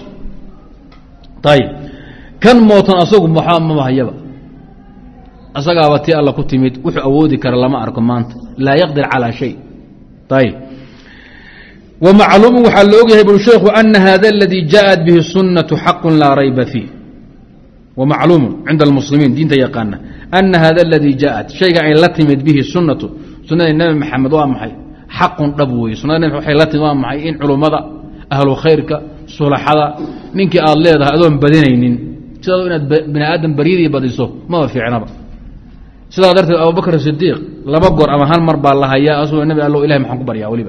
ayib kan mootan asagu mamahayaba asagaaba tii alla ku timid wuxuu awoodi kara lama arko maanta laa yaqdir calىa shay ayb wmacluumu waxaa la ogyahay bul sheekhu ana hada اladii jaءat bihi الsunaةu xaqu laa rayba fiih wmacluumu cinda اlmuslimiin diinta yaqaana ana hada اladii jaءat shayga ay la timid bihi sunatu sunada nebi maxamed waa maxay xaqun dhab weeye sunada nebi waay la timid waa maxay in culummada ahlu khayrka sulaxada ninkii aad leedahay adoon badinaynin sidaado inaad bini aadam baryadii badiso maba fiicnaba sidaa darteed abubakr sidiiq 2 goor ama hal mar baa la hayaa asagoo nebi allo ilahay maxaan ku baryaa weliba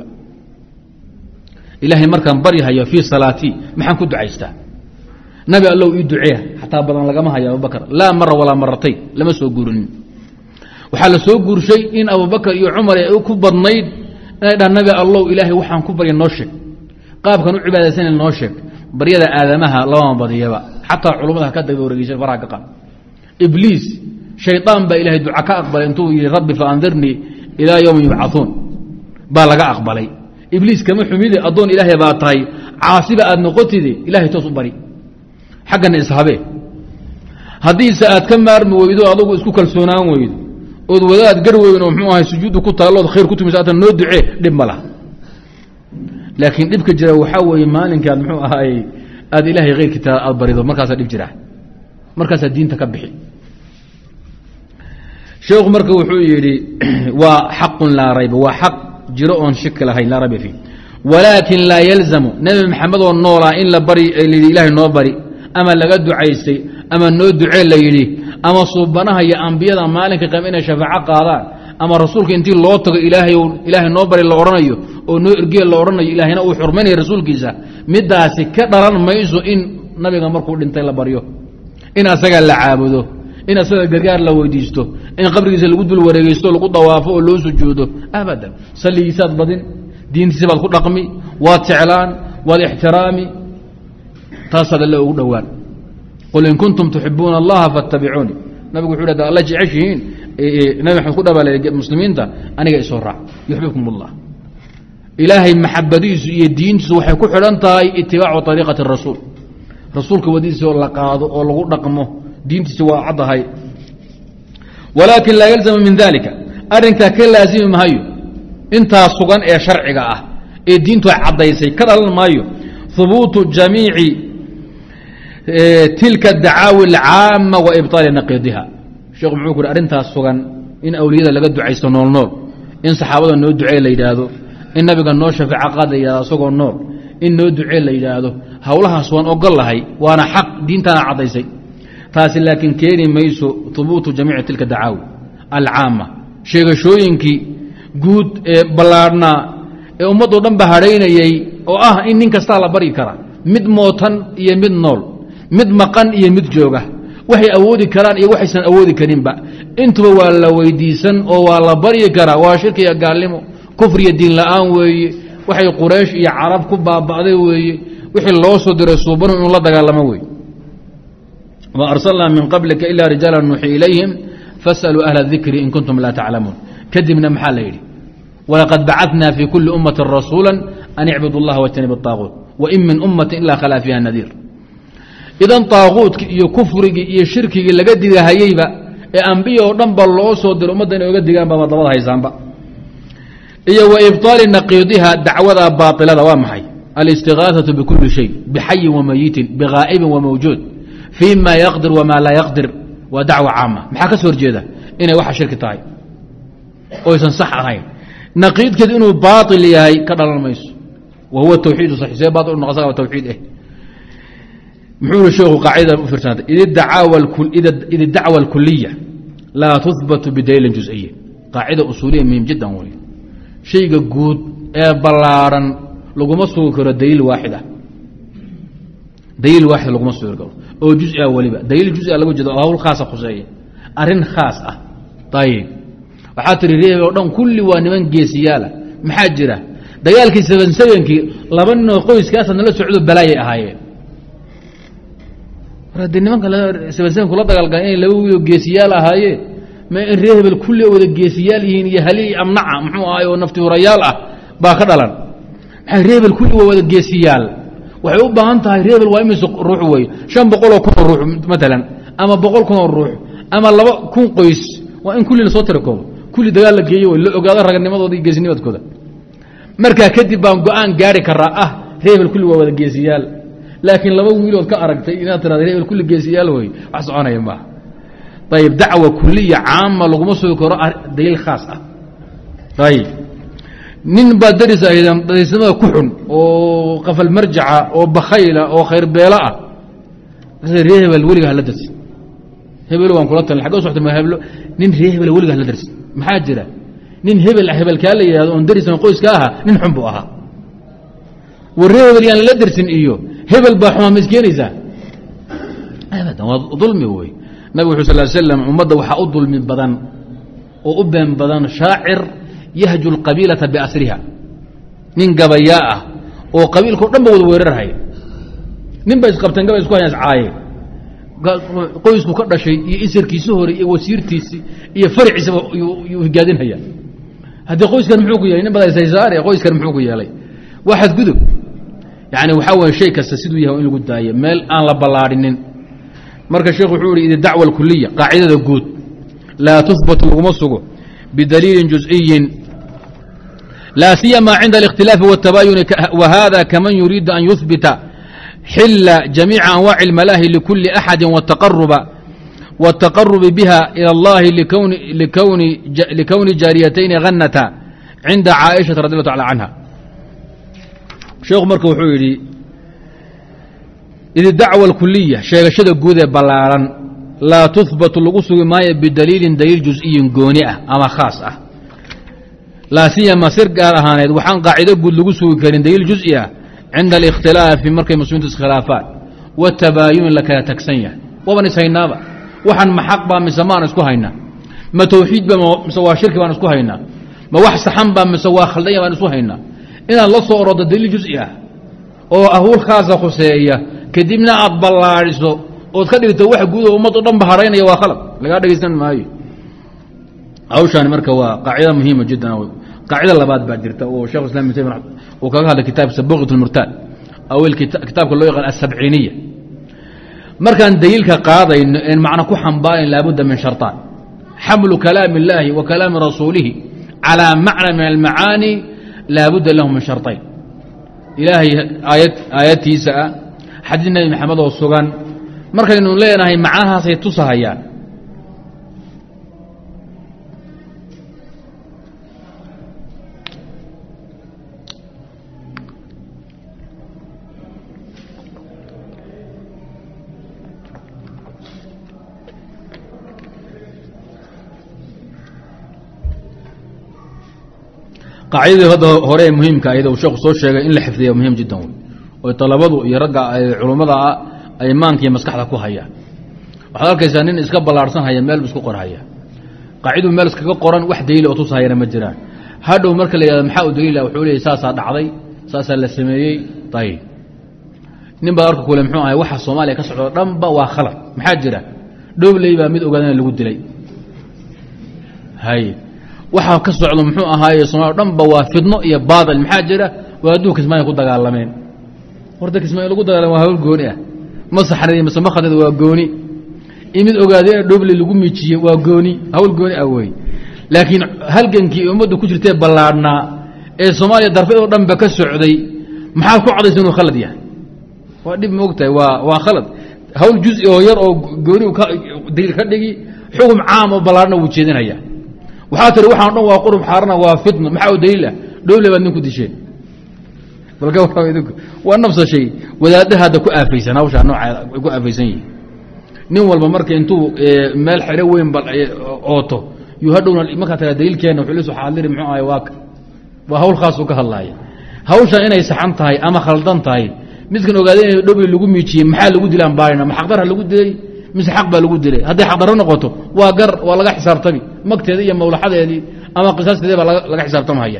ilaahay markaan baryahayo fii salaatii maxaan ku ducaystaa nebi allow ii duceeya xataa badan lagama hayo abubakr laa mara walaa maratayn lama soo guurinin waxaa la soo guurshay in abubakr iyo cumar ay ku badnayd inay dhahan nebi allow ilaahay waxaan ku barya noo sheeg qaabkan u cibaadaysana noo sheeg baryada aadamaha labama badiyaba xataa culummada haka dagba wareegeysa faraha ka qaad ibliis shaydaan baa ilaahay duca ka aqbalay intuu yidhi rabbi faandirnii ilaa yowmi yubcauun baa laga aqbalay ibliis kama xumide addoon ilaahay baa tahay caasiba aad noqotide ilahay toos u bari xaggana ishabee haddiise aad ka maarmi weydo adugu isku kalsoonaan weydo ood wadaad gar weyn oo mxuu ahay sujuudda ku taallood khayr ku tumis aatan noo ducee dhib ma laha laakiin dhibka jira waxaa weeye maalinkaad muxuu ahaayey aad ilaahay khayrkiita aad barido markaasaa dhib jira markaasaa diinta ka bixi sheekhu marka wuxuu yidhi waa xaqun laa rayba waa xaq jiro oon shiki lahayn laa rayba fiih walaakin laa yalzamu nebi maxamedoo noolaa in la bari layidhi ilaahay noo bari ama laga ducaystay ama noo ducee la yidhi ama suubanaha iyo ambiyada maalinka qiyama inay shafaaco qaadaan ama rasuulka intii loo tago ilaahay noo bari la odhanayo oo noo ergiya la odhanayo ilaahayna uu xurmaynaya rasuulkiisa midaasi ka dhalan mayso in nabiga markuu dhintay la baryo in asaga la caabudo in asaga gargaar la weydiisto in qabrigiisa lagu dul wareegeysto lagu dawaafo oo loo sujuudo abadan salligiisaad badin diintiisa baad ku dhaqmi waad jeclaan waad ixtiraami taasaad alle ugu dhowaan qul in kuntum tuxibuuna allaha faاtabicuunii nabigu wuxu hada alla jeceshihiin nabi maxamed ku dhabalay muslimiinta aniga isoo raac yuxbibkum اllah ilaahay maxabadiisu iyo diintiisu waxay ku xidhan tahay itibaacu ariiqati rasuul rasuulka wadiisa oo la qaado oo lagu dhaqmo diintiisa waa caddahay walaakin laa yalzamu min dalika arrinkaa ka laazimi maayo intaa sugan ee sharciga ah ee diintu ay caddaysay ka dhalan maayo hubuutu jamiici tilka dacaawi alcaama wa ibطaali naqiidiha sheekhu muxuu ku uhi arrintaas sugan in awliyada laga ducaysto nool nool in saxaabada noo ducee la yidhaahdo in nabiga noo shafeeco qaad la yidhahdo asagoo nool in noo ducee la yidhaahdo hawlahaas waan ogol lahay waana xaq diintaana caddaysay taasi laakiin keeni mayso hubuutu jamiici tilka dacaawi alcaama sheegashooyinkii guud ee ballaadhnaa ee ummaddoo dhan ba hadhaynayey oo ah in nin kastaa la baryi kara mid mootan iyo mid nool mid maqan iyo mid jooga waxay awoodi karaan iyo waxaysan awoodi karinba intuba waa la weydiisan oo waa la baryi karaa waa shirkiya gaalnimo kufriya diin la'aan weeye waxay quraysh iyo carab ku baaba'day weeye wixii loo soo diray suubanu inuu la dagaalamo weeye ma arsalnaa min qablika ilaa rijaala nuuxi ilayhim fasaluu ahla dikri in kuntum laa taclamuun kadibna maxaa la yidhi walaqad bacadnaa fii kulli ummatin rasuula an icbudu اllaha wاjtanibu الطaaguut wain min ummatin ilaa khalaa fiiha nadiir idan طaaguutkii iyo kufrigii iyo shirkigii laga digahayeyba ee ambiya oo dhan ba loo soo diray ummadda inay oga digaan baad dabada haysaanba iyo wa ibطaali naqiidiha dacwada baailada waa maxay alistiغaaثaةu bikuli shay bixayin wamayitin bغaa'ibin wamawjuud fii ma yaqdir wma laa yaqdir waa dacwa caama maxaa ka soo horjeeda inay waxa shirki tahay oysan sax ahayn naqiidkeed inuu baail yahay ka dhalan mayso wa huwa tawxiid saxi see baail noqo asaga tawxiid eh muxuu yihi sheekhu qaacidadan u fiirsanatay id dacwa alkuliya laa tuhbatu bidaliilin juز'iyi qaacida usuuliya muhim jiddan wey shayga guud ee ballaaran laguma sugi karo daliil waaxida daliil waaxida laguma sugi karo oo juزia weliba daliil juزia laga jeedo oo hawl khaasa khuseeya arrin khaas ah ayib waxaa tiri reebe oo dhan kulli waa niman geesiyaala maxaa jira dagaalkii sebankii laba ninoo qoyskaasa nala socdo balaayay ahaayeen de nimanka kula dagaalgala inay laba wiiloo geesiyaal ahaayeen ma in ree hebel kulli wada geesiyaal yihiin iyo halii amnaca muxuu ahay oo nafti hurayaal ah baa ka dhalan maxay ree hebel kulli waa wada geesiyaal waxay u baahan tahay ree hebel waa imise ruux weeye 500 kun oo ruux maalan ama 100 kun oo ruux ama 2 kun qoys waa in kulli la soo tirakoobo kulli dagaal la geeyo la ogaado raganimadooda iyo geesinimadkooda markaa kadib baan go'aan gaari karaa ah ree hebel kulli waa wada geesiyaal laakiin laba wiilood ka aragtay inaad tiraado ree hebel kulli geesiyaal wey wax soconaya maaha ayib dacwa kuliya caama laguma sugi karo daliil khaas ah ayib nin baa daris aydan darisnimada ku xun oo qafal marjaca oo bakhayla oo khayr beela ah ree hebel weliga hala darsi hebel waan kula talin xagga socota ma heblo nin ree hebel weliga hala darsi maxaa jira nin hebel hebelkaa la yidhahdo oon darisan qoyska aha nin xun buu ahaa war ree hebel yaan la darsin iyo hebel baa xumaa ma iskeenaysaa abadan waa dulmi wey nabig wuxuu sal slam ummadda waxaa u dulmi badan oo u been badan shaacir yahju اlqabiilata biasriha nin gabayaa ah oo qabiilkao dhan ba wada weerarhay nin ba isqabteen gaba isku hayan iscaaye qoysku ka dhashay iyo isirkiisi hore iyo wasiirtiisi iyo farciisaba yuu higaadinhaya haddii qoyskan muxuu ku yeelay nin bada saysaare qoyskan muxuu ku yeelay waa xadgudub yani waxaa weye shay kasta siduu yahay in lagu daayo meel aan la ballaadhinin marka sheekhu wuxuu ihi id dacwa alkuliya qaacidada guud laa tuhbatu laguma sugo bidaliilin juز'iyin laa siyama cinda الاkhtilaafi wالtabayuni wahada kaman yuriidu an yuhbita xila jamiica anwaaci اlmalaahi likuli axadi wالtaqarubi biha ilى اllahi likowni jaariyatayni hanata cinda caaishaةa radi allahu tacala canha sheekhu marka wuxuu yidhi id dacwa alkuliya sheegashada guud ee ballaaran laa tuhbatu lagu sugi maayo bidaliilin daliil juز'iyin gooni ah ama khaas ah laa siyama sir gaar ahaaneed waxaan qaacido guud lagu sugi karin daliil juز'i ah cinda alikhtilaafi markay muslimiintu iskhilaafaan watabaayuni la kala tagsan yahay waban ishaynaaba waxaan ma xaq baa mise maan isku haynaa ma tawxiid ba mise waa shirki baan isku haynaa ma wax saxan baa mise waa khaldanya baan isku haynaa inaad la soo orodo daliil juز'i ah oo ahuul khaasa khuseeya kadibna aad ballaadhiso ood ka dhigto wax guud oo ummad o dhan ba haraynaya waa khalad lagaa dhegaysan maayo hawshaani marka waa qaacida muhiima jiddan qaacida labaad baa jirta oo shekhu islam ibn taymiya uu kaga hadlay kitaabkiisa buqyat اlmurtaad aw kitaabka loo yaqaan asabciiniya markaan daliilka qaadayno een macno ku xambaarin laabudda min sharطaan xamlu kalaami اllaahi wa kalaami rasuulihi calىa macna min almacaani laabudda lahu min sharطayn ilaahay aayadtiisa ah xadiis nebi maxamed oo sugan markaynu leenahay macnahaasay tusahayaan qaacidadii hadda hore muhiimka ayada uu sheekhu soo sheegay in la xifdiyo muhiim jiddan wey oo talabadu iyo ragga culummada ay maanka iyo maskaxda ku hayaan waxaad arkaysaa nin iska ballaarsan haya meel isku qorhaya qaacidadu meel iskaga qoran wax daliil oo tusahayana ma jiraan hadhow marka la yidhahdo maxaa u daliila wuxuu leeyahy saasaa dhacday saasaa la sameeyey ayib nin baa arka kule muxuu ahay waxa soomaaliya ka socdo dhanba waa khalad maxaa jira dhowley baa mid ogaadana lagu dilay hay waxaa ka socdo muxuu ahaaye soomaliya dhanba waa fidno iyo baadil maxaa jira waa adduu kismaayo ku dagaalameen horta kismaayo lagu dagaalame waa hawl gooni ah ma saxnadi mase ma khadnadi waa gooni imid ogaadeen dhowley lagu miijiyey waa gooni hawl gooni ah wey laakiin halgankii ummadda ku jirtee ballaadhnaa ee soomaaliya darfeedoo dhanba ka socday maxaa ku cadaysa inuu khalad yahay waa dhib maogtahay waa khalad hawl juzi oo yar oo gooni daliil ka dhigi xukun caam oo ballaadhna wuu jeedinaya waxaa tiri waxaan dhan waa qurub xaarana waa fitno maxaa u daliil ah dhowle baad ninku disheen waa nafsa shay wadaadaha hadda ku aafaysan hawshaa nooceeda ay ku aafaysan yihiin nin walba marka intuu meel xero weyn ooto yuu hadhowna markaa tira daliilkeena wuxuu leeso xaadir muxuu ahay waa hawl khaas u ka hadlaaya hawshan inay saxan tahay ama khaldan tahay midkan ogaadeen in dhowle lagu miijiyey maxaa lagu dilaan baarina ma xaqdar ha lagu dilay mise xaq baa lagu dilay hadday xaqdarro noqoto waa gar waa laga xisaabtami magteeda iyo mawlaxadeedii ama qisaasteedii baa laga xisaabtamahaya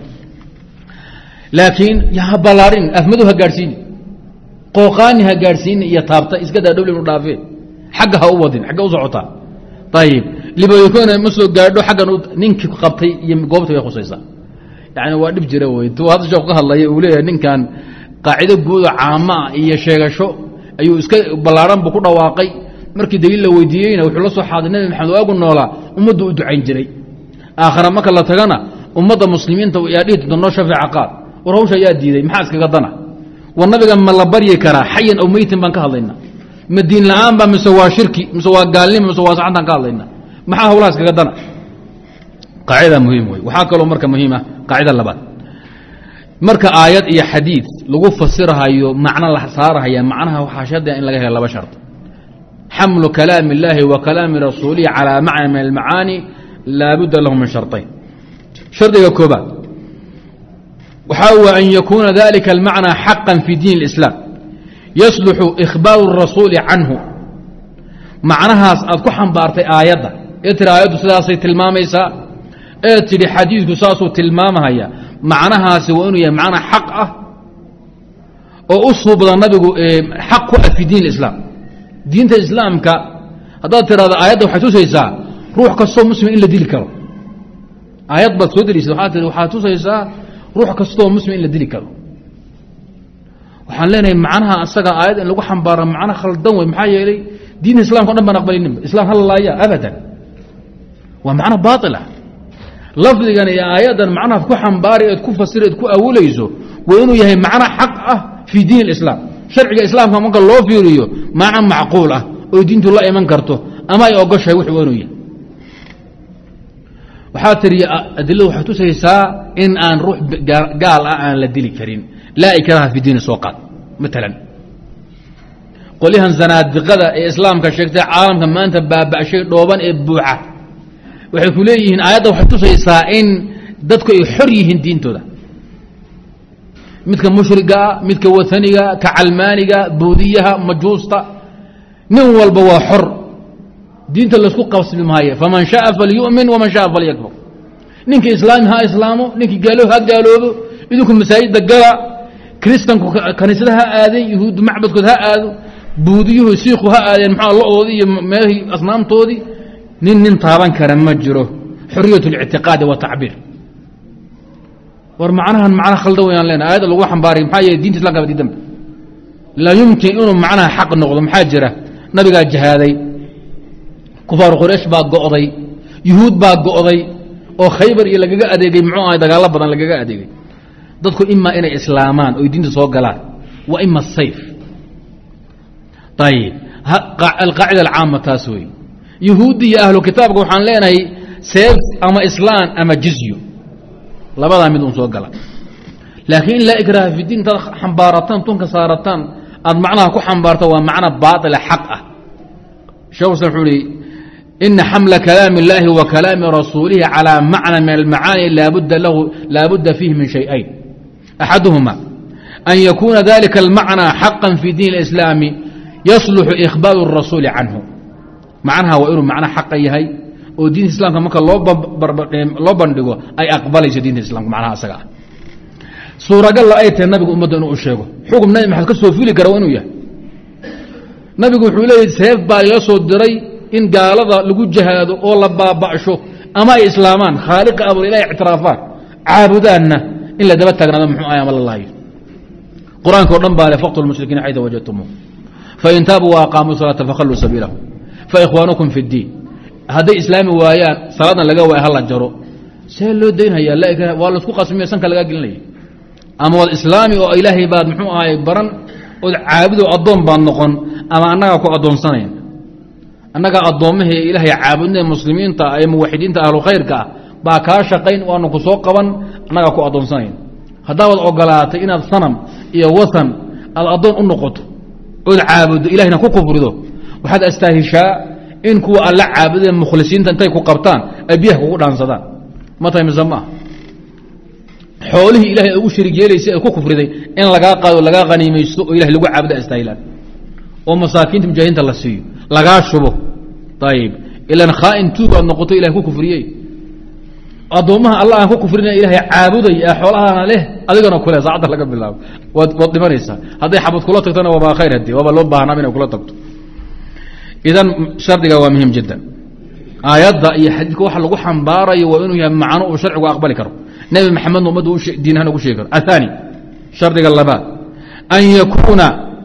laakiin ha ballaarin afmadu ha gaadhsiini qooqaani ha gaadhsiini iyo taabta iska daa dhowle inu dhaafee xagga ha u wadin xagga u socotaa ayib libaykona ma soo gaadho xaggan ninkii qabtay iyo goobta way khusaysaa yani waa dhib jira wey tu hadda sheekhu ka hadlaya uu leeyahay ninkan qaacido guudo caamaa iyo sheegasho ayuu iska ballaaran buu ku dhawaaqay markii daliil la weydiiyeyna wuxuu la soo xaaday nabi maxamed waagu noolaa ummaddu u ducayn jiray aakhara marka la tagana ummadda muslimiinta yaa dhihi doonta noo shafeeca qaad war hawsha yaa diiday maxaa iskaga dana war nabiga ma la baryi karaa xayan aw meytin baan ka hadlaynaa ma diin la'aan baa mise waa shirki mise waa gaalnimo mise waa saxantaan ka hadlaynaa maxaa hawlaha iskaga dana qaacida muhiim wey waxaa kaloo marka muhiima qaacida labaad marka aayad iyo xadiid lagu fasirahayo macno la saarahaya macnaha waxaa shardiga in laga helo laba shard xamlu kalaami اllaahi wa kalaami rasuulihi calىa macna min almacaani laa budda lahu min sharطayn shardiga koobaad waxaa wa an yakuuna dalika almacnى xaqa fi diin اlislaam yasluxu ikhbaaru الrasuuli canhu macnahaas aad ku xambaartay aayadda ee tiri aayaddu sidaasay tilmaamaysaa ee tidhi xadiidku saasuu tilmaamahaya macnahaasi waa inuu yahay macna xaq ah oo u suubada nabigu xaq ku ah fi diin islaam diinta islaamka haddaad tirahdo aayadda waxay tusaysaa ruux kastoo muslim in la dili karo aayad baad soo deliisad waxaa tii waxaad tusaysaa ruux kastoo muslim in la dili karo waxaan leenahay macnaha asaga aayad in lagu xambaaro macno khaldan wey maxaa yeelay diinta islamka o dhan baan aqbalinba islam halalaaya abadan waa macno baail ah lafdigan iyo aayaddan macnaha ku xambaari eed ku fasira eed ku awulayso waa inuu yahay macno xaq ah fii diin اlislaam sharciga islaamka marka loo fiiriyo macno macquul ah oo diintu la iman karto ama ay ogoshahay wux waa inuu yahay waxaa tiri adiladu waxay tusaysaa in aan ruux gaal ah aan la dili karin laa ikraha fi diini soo qaad maalan qolyahan zanaadiqada ee islaamka sheegtay caalamka maanta baaba'shay dhooban ee buuxa waxay ku leeyihiin aayadda waxay tusaysaa in dadku ay xor yihiin diintooda midka mushrigaa midka wataniga ka calmaaniga buudiyaha majuusta nin walba waa xor diinta laysku qabsbi maayo faman shaaa falyu'min waman shaaa falyakfur ninkii islaami ha islaamo ninkii gaaloob ha gaaloobo idinku masaajidda gala kristanku kaniisada ha aadeen yahuuddu macbadkood ha aado buudiyuhu siikhu ha aadeen maxaa lo-doodii iyo meelihii asnaamtoodii nin taaban kara ma jiro xuriyat اlictiqaadi watacbiir war macnahan macna khaldan wayaan leenahay aayadda lagu xambaaray maxaa yeele dinta islamka ba diidanba laa yumkin inuu macnaha xaq noqdo maxaa jira nabigaa jihaaday kufaaru quraysh baa go'day yuhuud baa go'day oo khaybar iyo lagaga adeegay muxuu ahay dagaallo badan lagaga adeegay dadku imaa inay islaamaan oy diinta soo galaan wa ima sayf ayib alqaacida alcaama taas wey yuhuuddi iyo ahlu kitaabka waxaan leenahay seef ama islaan ama jizyo labadaa mid un soo gala laakiin in laa ikraha fi diin intaad xambaarataan tunka saarataan aad macnaha ku xambaarta waa macna baaila xaq ah shekh islam wuxuu ihi إن حمل كلام الله وكلام رسوله على معنى من المعاني لا بد فيه من شيئين أحدهما أن يكون ذلك المعنى حقا في دين الإسلام يصلح إخبار الرسول عنه معنها وإنه معنى حقا يهي ودين الإسلام كما لو بندقه أي أقبليس دين الإسلام معناها أسقع سورة قال الله آية النبي أمده أنه أشيغه حكم نبي محد كسو فيلي كروانو يه نبي حولي سيف باليسو الدري إن قال هذا لقود جهاده والله بابعشو أما إسلامان خالق أبو الإله اعترافات عابداننا إلا دبتنا محو آيام الله قرآن كورن بالي فقتل المشركين حيث وجدتموه فإن تابوا وأقاموا الصلاة فخلوا سبيلهم فإخوانكم في الدين هذا إسلامي وآيات صلاة لقوا أهل الجرو سهل له الدين هيا لا والله سكو قسمية سنك لقا قلن لي أما الإسلامي وإلهي بعد محو آية برن عابدوا أضون بانقون أما أنك أكو أضون سنين أنك أضومه إلهي عابدنا المسلمين تا أي موحدين تا أهل خير كا باكاشقين وأنك سوقبا أنك أكو أضون سنين هذا وقالات إن الصنم إيا وثن الأضون النقط عابد إلهنا كو كفردو وحد أستاهشاء إن كو ألا عابد المخلصين تنتهي كو قبطان أبيه كو دان صدان ما تايم الزمان حوله إلهي أبو شريك يلي سيئ كو كفردي إن لقا قادوا لقا غنيمي يسوء إلهي لقو عابد أستاهلان ومساكين تمجاهين تلسيو لقا شبه طيب إلا خائن توبا النقطة إلهي كو كفريي أضومها الله أن كو كفرنا إلهي عابدي حولها له أدقنا كلها ساعدها لقا بالله ودمانيسا هذا حبط كلها تكتنا وبا خير هدي وبا لوبا هنامين وكلها تكتو إذن شرطك هو مهم جدا آيات ضائية حديثك وحا لغو حنباري وإنه يمعنه وشرعه وأقبل كرم نبي محمد ومده دينها نقو شيكر الثاني شرطك اللبات أن يكون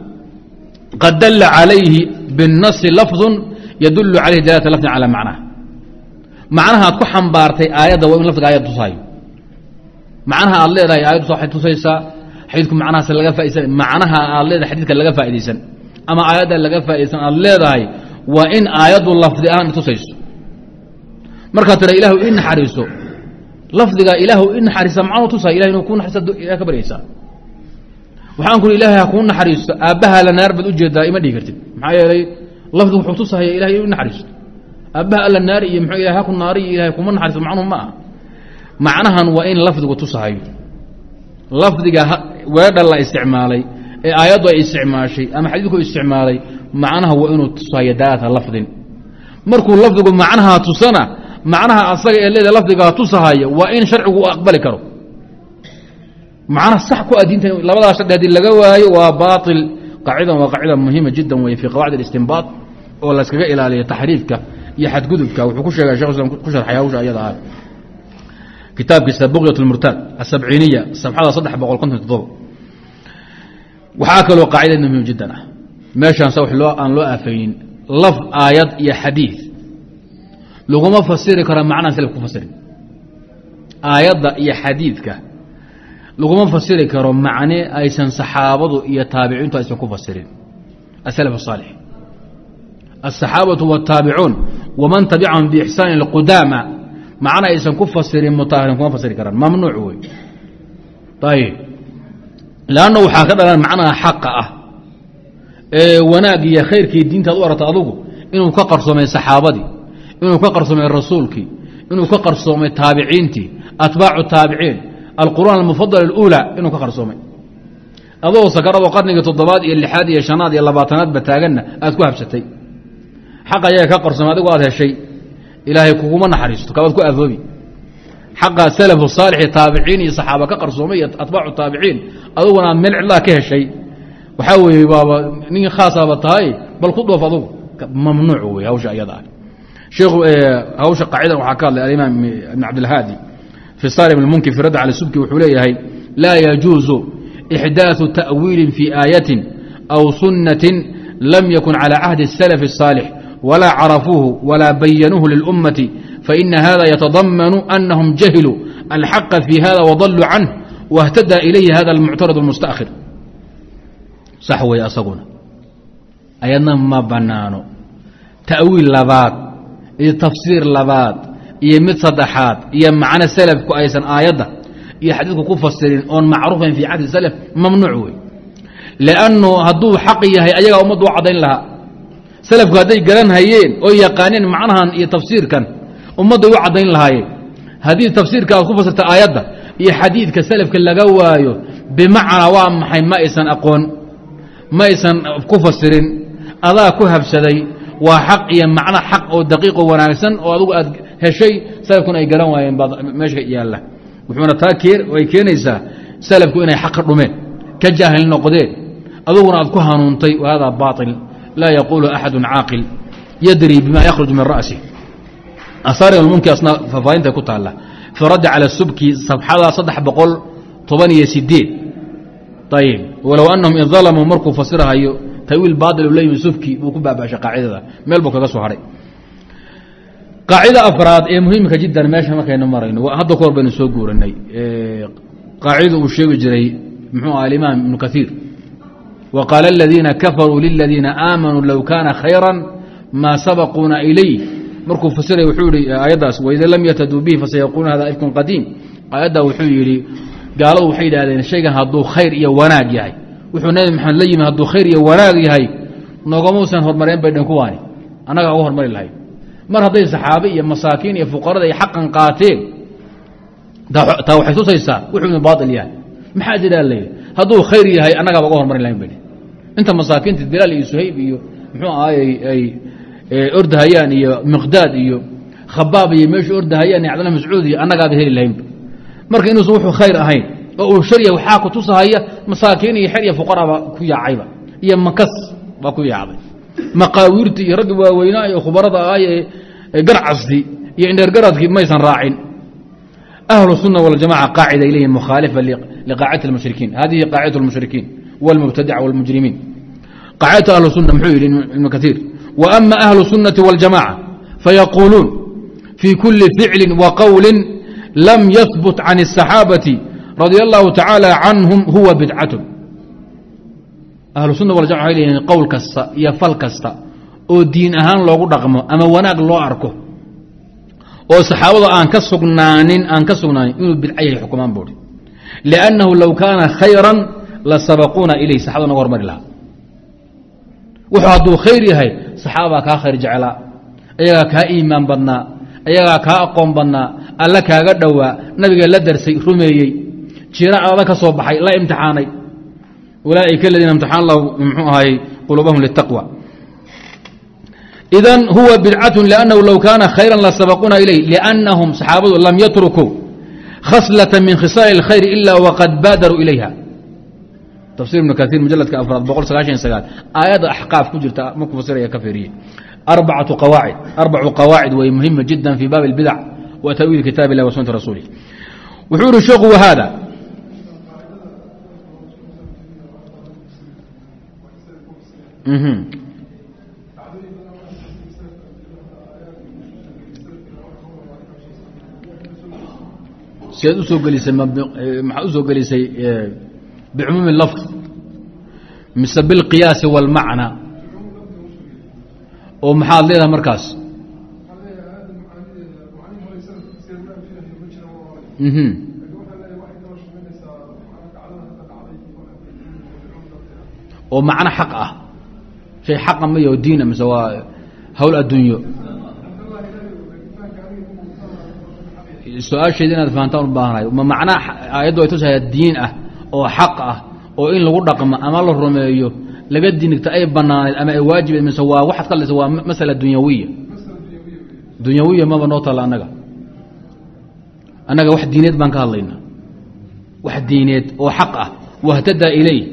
قد دل عليه بالنص لفظ يدل عليه دلالة لفظ على معناه معناها تكو حنبارتي آيات وإن لفظك آيات تصايب معناها الله ذا آيات تصايب تصيسا حديثكم معناها سلقا فائدة معناها الله ذا حديثك لقا فائدة أما آيات لقا فائدة الله ذا وإن آيات اللفظ آن تصيس مركا ترى إله إن حريسه لفظك إله إن حريسه معه تصاي إله إنه يكون حريسه إله كبر إيسا وحانكل إله يكون حريسه أبها لنار بالأجهة دائما دي كرتب معايا لي لفظه حطوسها هي إله إن حريسه أبها ألا النار يمحو إله يكون ناري إله يكون من حريسه معهم معه معناها وإن لفظك تصاي لفظك ويد الله استعمالي آيات استعماشي أما حديثك استعمالي معناها وإنه تصاي دالة لفظ مركو لفظك معناها تصنع معناها أصلا اللي لفظك تصاي وإن شرعه أقبل كرو معناها صح كو أدين لبدا شد هذه اللقواي وباطل قاعدة مهمة جدا وهي في قواعد الاستنباط ولا اسكا إلى تحريفك يحد قدبك وحكوش يا شيخ كشر الحياة وجه أيضا كتاب بغية المرتاد السبعينية صفحة صدح بقول كنت تضرب وحاكلوا قاعدة مهمة جدا ماشي نسوي أن لو أفين لفظ آيات يا حديث لغو ما فسر كرا معنى سلف كفسر آيات يا حديثك لغو ما فسر كرا معنى أيسن صحابة يا تابعين تأيسن كفسرين السلف الصالح الصحابة والتابعون ومن تبعهم بإحسان القدامى معنى أيسن كفسرين مطاهرين كما فسر كرا ممنوع هو طيب لأنه حاكذا معنى حقه وناقي خير كي الدين تدور تأذوه إنه كقرصوا من صحابتي إنه كقرصوا من رسولك إنه كقرصوا من تابعينتي أتباع التابعين القرآن المفضل الأولى إنه كقرصوا من أضوه سكروا قرنك الضباط اللي حادي شناد يلا باطنات بتاجنا أتكوها بشتي حقا يا كقرصوا ما تقول هذا الشيء إلهي كوكما نحرسته كبتكو أذوبي حقا سلف الصالح تابعين صحابة كقرصوا من أتباع التابعين أضونا من الله كهالشيء وحاول بابا نين خاصة بطاي بل خطوة فضوه ممنوع هو هوشة أيضا شيخ هوشة قاعدة وحكى الإمام ابن عبد الهادي في الصارم الممكن في رد على السبكي وحليه لا يجوز إحداث تأويل في آية أو سنة لم يكن على عهد السلف الصالح ولا عرفوه ولا بينوه للأمة فإن هذا يتضمن أنهم جهلوا الحق في هذا وضلوا عنه واهتدى إليه هذا المعترض المستأخر صحوة يا أصغونا أيضا ما بنانو تأويل لبات تفسير لبات يمد صدحات معنى السلف كأيسا آياته يحدثك كفسرين أون معروفين في عهد السلف ممنوع لأنه هدو حقية هي أيها أمد وعدين لها salafku hadday garan hayeen oo yaqaaneen macnahan iyo tafsiirkan ummadda u caddayn lahaayeen haddii tafsiirka aad ku fasirta aayadda iyo xadiidka salafka laga waayo bimacnaa waa maxay ma aysan aqoon ma aysan ku fasirin adaa ku habsaday waa xaq iyo macno xaq oo daqiiqo wanaagsan oo adugu aad heshay salafkuna ay garan waayeen baa meesha yaalla wuxuuna taa way keenaysaa salafku inay xaqa dhumeen ka jaahil noqdeen aduguna aad ku hanuuntay wahada baaطil laa yaquulu axadu caaqil yadri bima yakhruju min ra'sih asaari almunki asna faafaahinta ku taalla fi raddi cala subki safxada 318 ayib walow anahum in dalamuu markuu fasirahayo tawiil baail u leeyimi subki buu ku baabashay qaacidada meel buu kaga soo haray qaacida afraad ee muhiimka jiddan meesha markaynu marayno hadda ka hor baynu soo guuranay qaacida uu sheegi jiray muxuu aha alimaam ibnu kaiir wa qaala aladiina kafaruu liladiina aamanuu low kaana khayra maa sabaquuna ilayh markuu fasiray wuxuu yihi aayaddaas waida lam yataduu bihi fasayaquuna hada ifkun qadiim aayaddaa wuxuu yidhi gaaladu waxay yidhahdeen shaygan hadduu khayr iyo wanaag yahay wuxuu nabi maxamed la yimi hadduu khayr iyo wanaag yahay noogamausan hormareen bay dhan kuwaani annagaa uga hormari lahayd mar hadday saxaabe iyo masaakiin iyo fuqarada ay xaqan qaateen taa waxay tusaysaa wuxuu inu baail yahay maxaa jiraa layidhi hadduu khayr yahay annagaaba uga hormari lahayn bay inta masaakiinta bilaal iyo suhayb iyo muxuu ahaay ay ordahayaan iyo miqdaad iyo khabaab iyo meeshu ordahayaan iyo cabdullah mascuud iyo annagaaba heli lahaynba marka inuusan wuxuu khayr ahayn oo uu shariya waxaa ku tusahaya masaakiin iyo xer iyo fuqaraaba ku yaacayba iyo makas baa ku yaacday maqaawiirtii iyo raggi waaweynaa iyo khubarada ahay ee garcasti iyo indheergaradkii maysan raacin ahlu sunna waljamaca qaacida ilayhim mukhaalifa liqaacati اlmushrikiin hadihi qaacidatu اlmushrikiin wاlmubtadica wاlmujrimiin qaacidatu ahlu sunna muxuu yidhi ibnu kaiir wa ama ahlu sunnati wاljamaca fayaquuluun fii kuli ficli wa qowli lam yahbut can الصaxaabati radia allahu tacaala canhum huwa bidcatun ahlu sunna waljamaca waxay leeyihin qowl kasta iyo fal kasta oo diin ahaan loogu dhaqmo ama wanaag loo arko oo saxaabada aan ka sugnaanin inuu bidca yahay xukumaan buuri liannahu low kaana khayran la sabaquuna ilayh saxabada naga hormari lahaa wuxuu hadduu khayr yahay saxaabaa kaa khayr jeclaa ayagaa kaa iimaan badnaa ayagaa kaa aqoon badnaa alla kaaga dhowaa nabiga la darsay rumeeyey jiiraan adag ka soo baxay la imtixaanay ulaaئika اladiina اmtaxana lahu mxuu ahay qulubahum litaqwى idan huwa bidcaة لأnnahu low kaana khayra lasabaquuna ilayh لأnnahum saxaabadu lam yatrukuu khaslaة min khisaal الkhayr ila waqad baadaruu ilayha tafsir ibn kaiir mujaladka afraad 199 aayadda axqaaf ku jirta markuu fasiraya ka fiiriye arbacu qawaacid way muhima jida fi baabi اlbidac wa tawiil kitaab اlah wa sunati rasulih wuxuu yihi sheekhu wahada siaad usoo gelisay maxaa usoo gelisay bicumuumi lafd mise bilqiyaasi wاlmacna oo maxaad leedahay markaas oo macno xaq ah shay xaqa mayo diina mise waa hawl addunyo su-aasheeda inaad fahantaan u baahanayo ma macnaa aayaddu ay tusaya diin ah oo xaq ah oo in lagu dhaqmo ama la rumeeyo laga dinigta ay banaanayd ama ay waajibeed mise waa waxaad ka hadlaysa waa masala dunyawiya maba noo talla annaga wax diineed baan ka hadlaynaa wax diineed oo xaq ah wahtadaa ilayh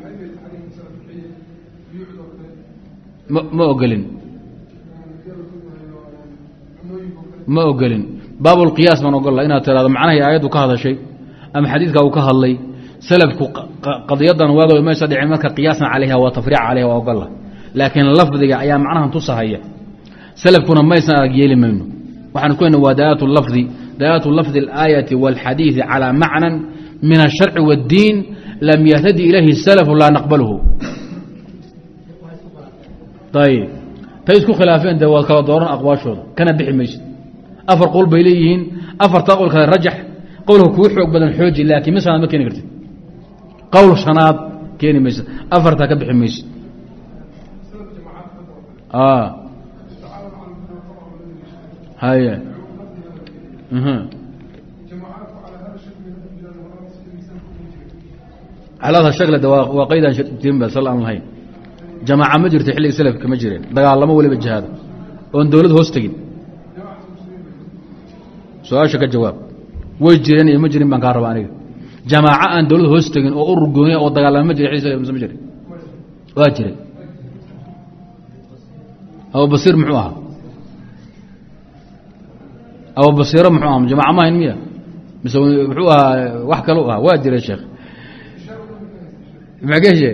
ma ogolin baabulqiyaas baan ogolla inaad tirahdo macnahay aayaddu ka hadashay ama xadiidka uu ka hadlay salafku qadiyadan waago maysa dhicin marka qiyaasan calayha waa tafriic calayha waa ogolla laakiin lafdiga ayaa macnahan tusahaya salafkuna maysan arag yeeli mayno waxaan isku hayna waa dalaatu lafdi اlaayati wاlxadiidi calىa macnan min الsharci wاddiin lam yahtadi ilayhi salafu laa naqbalhu ayb tay isku khilaafeen de waad kala dooran aqwaashooda kana bixi maysid afar qowl bay leeyihiin afartaa qowl kale rajax qowlka kuu xoog badan xooji laakiin mi shanaad ma keeni kartid qowl shanaad keeni maysid afartaa ka bixi maysid هيا على هذا الشكل وقيدا جيم بس الله ما هي جماعة ما جرت حلي سلف كما جرين دغال لما ولي بجهاد اون دولد هوستين سؤال شك الجواب وجرين ما جرين بان كان ربا انيga جماعة ان دولد هوستين او urgoonay oo dagaal lama jiri xilli sلف ma jirin waa jiray أو بصير معوها أو بصيرة معوها جماعة ما هي المية مسوي معوها وحكة لوها واجر يا شيخ معك شيء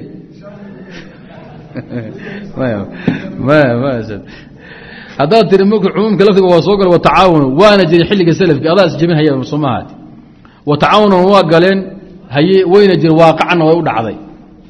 ما أسد هذا ترموك عموم كلفتك وصوقر وتعاونوا وانا جري حلق السلف هذا جميع هي مصممات وتعاونوا وقالين هي وين جري واقعنا ويودع عضي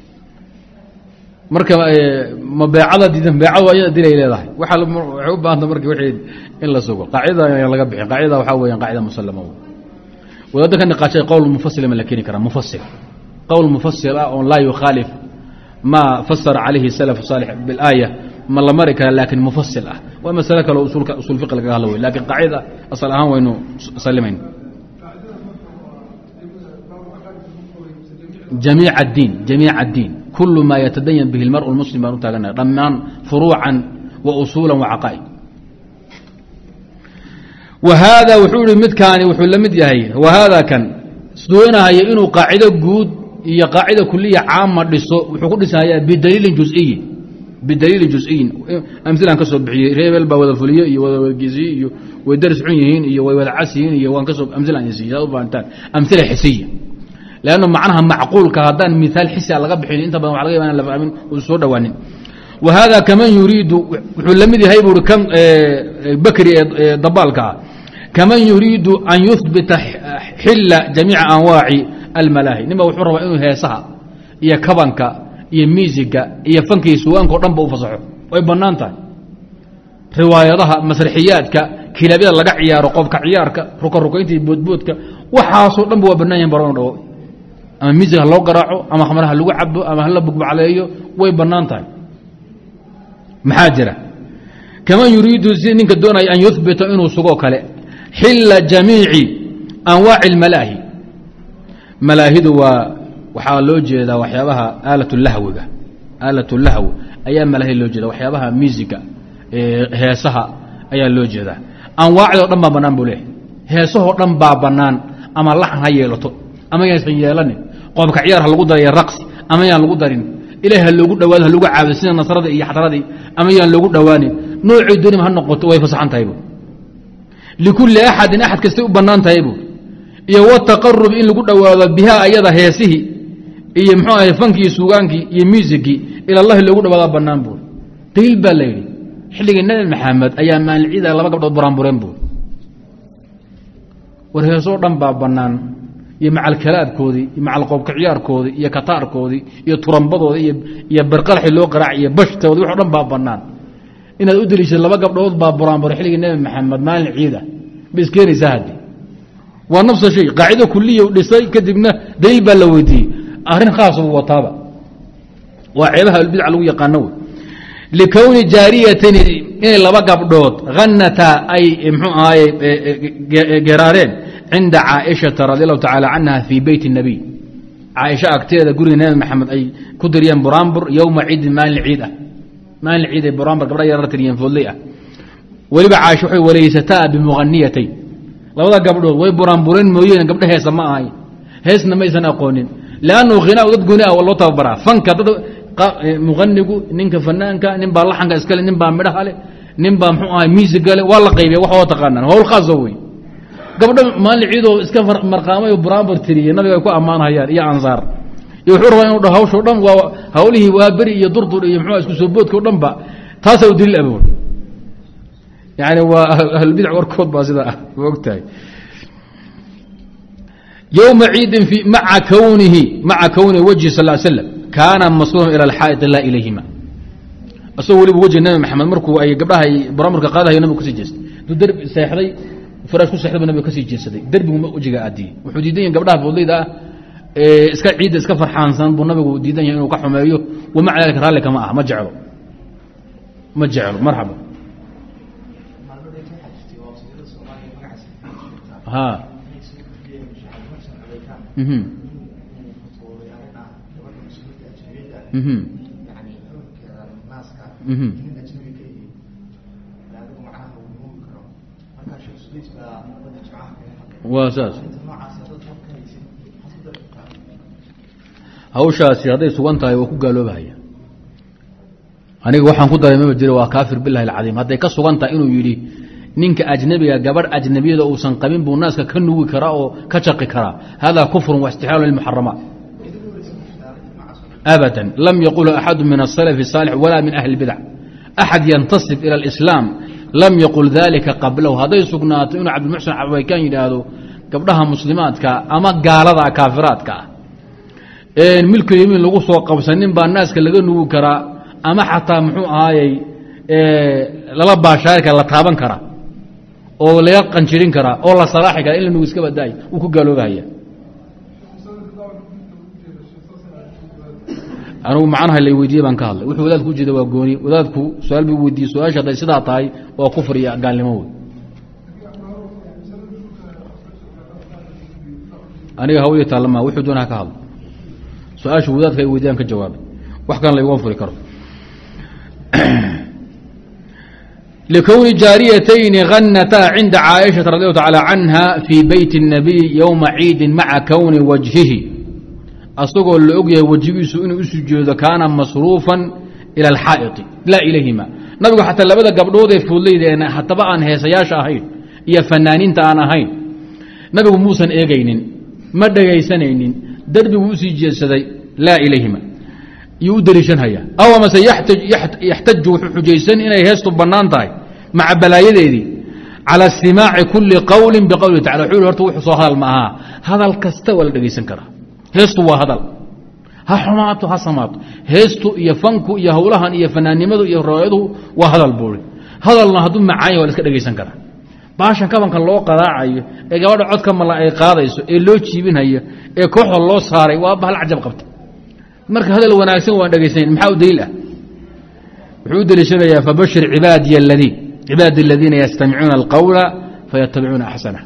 marka mabeecada diidan beecada ayada dilay leedahay waxa u baahan markii wixii in la sugo qaacida ayaa laga bixin qaacida waxa weeyaan qaacida musallama wada kan niqaashay qowl mufassil ma lakini kara mufassil qowl mufassil oo la yukhalif ma fassara alayhi salaf salih bil aya ma la marika laakin mufassil wa masala kala usul fiqh laga hadlo laakin qaacida asal ahaan waynu salimayn جميع الدين كل ما يتدين به المرء المسلم ضمان فروعا وأصولا وعقائد وهذا وحول مدكاني وحول مديهي وهذا كان سدوينها هي إنه قاعدة جود هي قاعدة كلية عامة وحقول هي بدليل جزئي أمثلة كسب ريبل بوذا فليه وذا جزئي ويدرس عينين وذا عسين وانكسب أمثلة يسير أمثلة حسية لأنه معناها معقول كهذا مثال حسي على قبحين أنت بدو على أنا لا فاهمين وصور دوانين وهذا كمان يريد حلمدي هيبور كم بكري ضبالك كمان يريد أن يثبت حل جميع أنواع الملاهي نما وحرة إنه هي صح هي كبنك هي ميزيكا هي فنكي سوان قرن بوفصحه ويبنانتا رواياتها مسرحياتك كلابيا لقى عيار وقفك عيارك ركركينتي بودبودك وحاصل دنب وبنان برون ama miisiga loo garaaco ama khamaraha lagu cabo ama hala bugbacaleeyo way banaan tahay maxaa jira kama yuriidu ninka doonaya an yuthbita inuu sugo kale xilla jamiici anwaaci almalaahi malaahidu waxaa loo jeedaa waxyaabaha aalatu lahwi ayaa malaahi loo jeedaa waxyaabaha miisiga heesaha ayaa loo jeedaa anwaacdo dhan baa banaan buu leeyahay heesahoo dhan baa banaan ama laxan ha yeelato ama yaan yeelanin qofka ciyaar ha lagu daray raqsi ama yaan lagu darin ilaahay loogu dhawaado ha lagu caabudo sida nasrada iyo xadaradii ama yaan lagu dhawaanin noocii dunim ha noqoto way fasaxan tahay likulli ahadin ahad kasta u banaan tahay iyo wa taqarrub in lagu dhawaado biha ayada heesihi iyo muxuu ahay fankii suugaanki iyo musiigi ila Allah loogu dhawaado banaan buu qiil balayri xilliga nabi maxamed ayaa maalciida laba gabdhood buraanbureen buu war heeso dhan baa banaan iyo macal kalaadkoodii iyo macal qoobka ciyaarkoodii iyo kataarkoodii iyo turambadoodii iyo barqalxi loo qaraac iyo bashtoodii wax dhan baa banaan inaad u daliishay laba gabdhood baa buraanbur xilliga nabi maxamed maalin ciida biskeenaysa hadi waa nafs shay qaacida kulliya u dhisay kadibna dalil baa la weydiiyey arrin khaas oo wataaba waa ceebaha bidca lagu yaqaano likawni jaariyatin in laba gabdhood ghanata ay muxuu ahaay garaareen عند عائشة رضي الله تعالى عنها في بيت النبي عائشة أكتير قولي نبي محمد أي كدريان برامبر يوم عيد مال العيدة مال العيدة برامبر قبل يرتريان فضلية ولبع عائشة وليستا بمغنيتين لو ذا قبله ويبرامبرين مويين قبل هي سماعي هيسنا ما يسنا قونين لأنه غناء وضد غناء والله تبرع فنك مغنيكو نينك فنانك نبا لحنك اسكال نبا مدخله نبا محو ميوزك والله قيبه وحو تقنن هو الخاصوي gabdho maalin ciido iska marqaamay buraanbar tiriye nabiga ku amaanayaan iyo ansaar iyo wuxuu rabaa inuu hawsho dhan waa hawlihi waa bari iyo durdur iyo muxuu isku soo boodka dhan ba taas oo dilil abuur yaani waa ahl bid'a warkood baa sida waqtay يوم عيد في مع كونه وجه صلى الله عليه وسلم كان مصروفا الى الحائط لا اليهما اسوي بوجه النبي محمد markuu ay gabdhaha buraanbarka qaadayo nabiga ku sii jeestay darb seexday farash ku saxda nabiga ka sii jeesaday darbigu ma ujiga aadii wuxuu diidan gabdhaha fudlayda iska ciid iska farxaansan buu nabigu diidan yahay inuu ka xumeeyo wama calaalka raali kama ah ma jeclo ma jeclo marxaba ha waa saas hawshaasi hadday sugan tahay waa ku gaaloobahaya aniga waxaan ku dareemama jira waa kaafir bilahi alcadiim hadday ka sugan tahay inuu yidhi ninka ajnabiga gabadh ajnabiyada uusan qabin buu naaska ka nuugi karaa oo ka jaqi karaa hada kufrun waistixlaalu lilmuxaramaat abada lam yaqulhu axadu min aلsalaf الsaalix walaa min ahli اbidac axad yantasib ilى اlislaam lam yaqul dalika qablahu hadday sugnaato inuu cabdilmuxsin cabwaykaan yidhaahdo gabdhaha muslimaadka ama gaalada kaafiraadka ah milkul yamiin lagu soo qabsanin baa naaska laga nuugi karaa ama xataa muxuu ahaayey lala baashaari kara la taaban karaa oo laga qanjirin karaa oo la salaaxi kara in la nugu iska badaay wuu ku gaaloobahaya anugu macnaha la weydiiyey baan ka hadlay wuxuu wadaadku ujeeda waa gooni wadaadku su-aal buu weydiiyey su-aasha hadday sidaa tahay waa kufr iyo gaalnimo wey aniga hawyo taalama wuxuu doonaa ka hadlo su-aasha wadaadka ay weydiyaan ka jawaabay wax kan layguma furi karo لكون جاaريتين غنتا عند عائشة رضي الله تعالى عنها في بيت النبي يوم عيد مع كون وجهه asagoo la og yahay wajigiisu inuu isu jeedo kaana masruuفa ilى الxaaئط laa ilayhima nabigu xataa labada gabdhoodee fuudlayda hataba aan heesayaasha ahayn iyo fanaaniinta aan ahayn nabigu muusan eegaynin ma dhegaysanaynin derbiguu usii jeedsaday laa ilayhima yuu u deliishanhaya aw amase yaxtaju wuxuu xujaysan inay heestu bannaan tahay maca balaayadeedii calى istimaaci kuli qowli biqowlihi tacala wuxuu horta wuxuu soo hadal ma ahaa hadal kasta waa la dhegaysan karaa heestu waa hadal ha xumaato ha samaato heestu iyo fanku iyo howlahan iyo fanaannimadu iyo rooyadu waa hadal buuri hadalna hadduu macaanya waa la iska dhegaysan karaa baashan kabanka loo qaraacayo ee gabadha codka mala ay qaadayso ee loo jiibinhayo ee kooxda loo saaray waa bahal cajab qabta marka hadal wanaagsan waan dhegaysanan maxaa u daliil ah wuxuu u deliishanayaa fabashir cibaadi aladiina yastamicuuna alqawla fayatabicuuna axsanah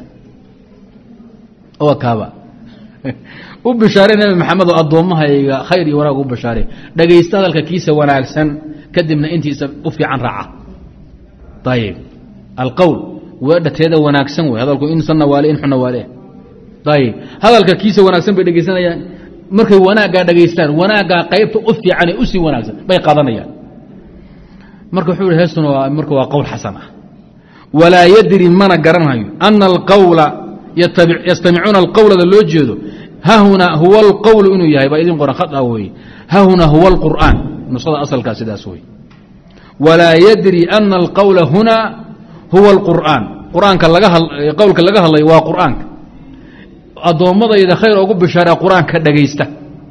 oo kaaba u bishaare nabi maxamed oo addoommahayga khayr iyo wanaag u bishaare dhegaysta hadalka kiisa wanaagsan kadibna intiisa u fiican raaca ayib alqowl weedhateeda wanaagsan wey hadalku in sanna waale in xuna waale ayib hadalka kiisa wanaagsan bay dhegaysanayaan markay wanaaggaa dhegaystaan wanaaggaa qaybta u fiicane usii wanaagsan bay qaadanayaan marka wuxuu yihi heestuna marka waa qowl xasan ah walaa yadri mana garanhayo ana alqawla yastamicuuna alqawlada loo jeedo hahuna huwa alqowl inuu yahay baa idin qoran khada weye hahuna huwa alqur'aan nusada asalkaa sidaas wey walaa yadri ana alqawla huna huwa alqur'aan quraanka qowlka laga hadlay waa qur'aanka addoommadayda khayr ugu bishaara qur-aanka dhegaysta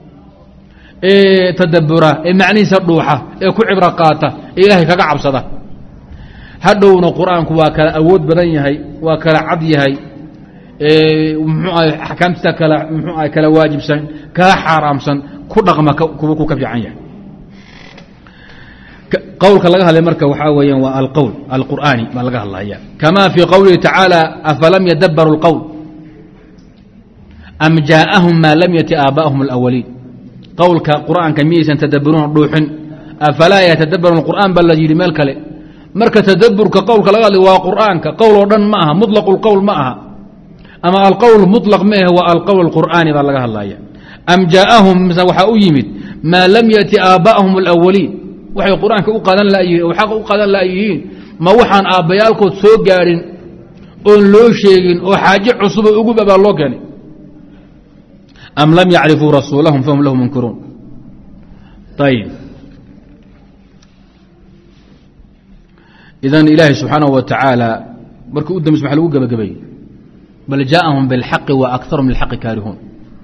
ee tadabbura ee macnihiisa dhuuxa ee ku cibro qaata ee ilaahay kaga cabsada hadhowna qur-aanku waa kala awood badan yahay waa kala cad yahay muxuu ahay axkaamtiisa kala waajibsan kala xaaraamsan ku dhaqma kuwa ku ka fiican yahay qowlka laga hadlay marka waxaa weeyaan waa alqowl alqur'aani baa laga hadlaya kama fii qowlihi tacaala afalam yadabbaru اlqowl am jaaءahum maa lam yati aabaa'ahum اlأwaliin qowlka qur'aanka miyaysan tadabburuuna dhuuxin afalaa yatadabbaruuna اlqur'aan baa la yidhi meel kale marka tadaburka qowlka laga hadlay waa qur'aanka qowl oo dhan ma aha muطlaq اlqowl ma aha ama alqowl muطlaq ma ahe waa alqowl اlqur'aani baa laga hadlaya am jaaءahum mise waxaa u yimid maa lam yati aabaa'ahum اlأwaliin waxay qur-aanka u qaadan layihiin oo xaqa u qaadan layihiin ma waxaan aabbayaalkood soo gaadhin oon loo sheegin oo xaaje cusuba uguba baa loo keenay am lam yacrifuu rasuulahum fahum lahu munkiruun ayib idan ilaahay subxaanahu wa tacaala markii u dambeys waxa lagu gebagabeeyey bal jaaءahum biاlxaqi wa akarum lilxaqi kaarihuun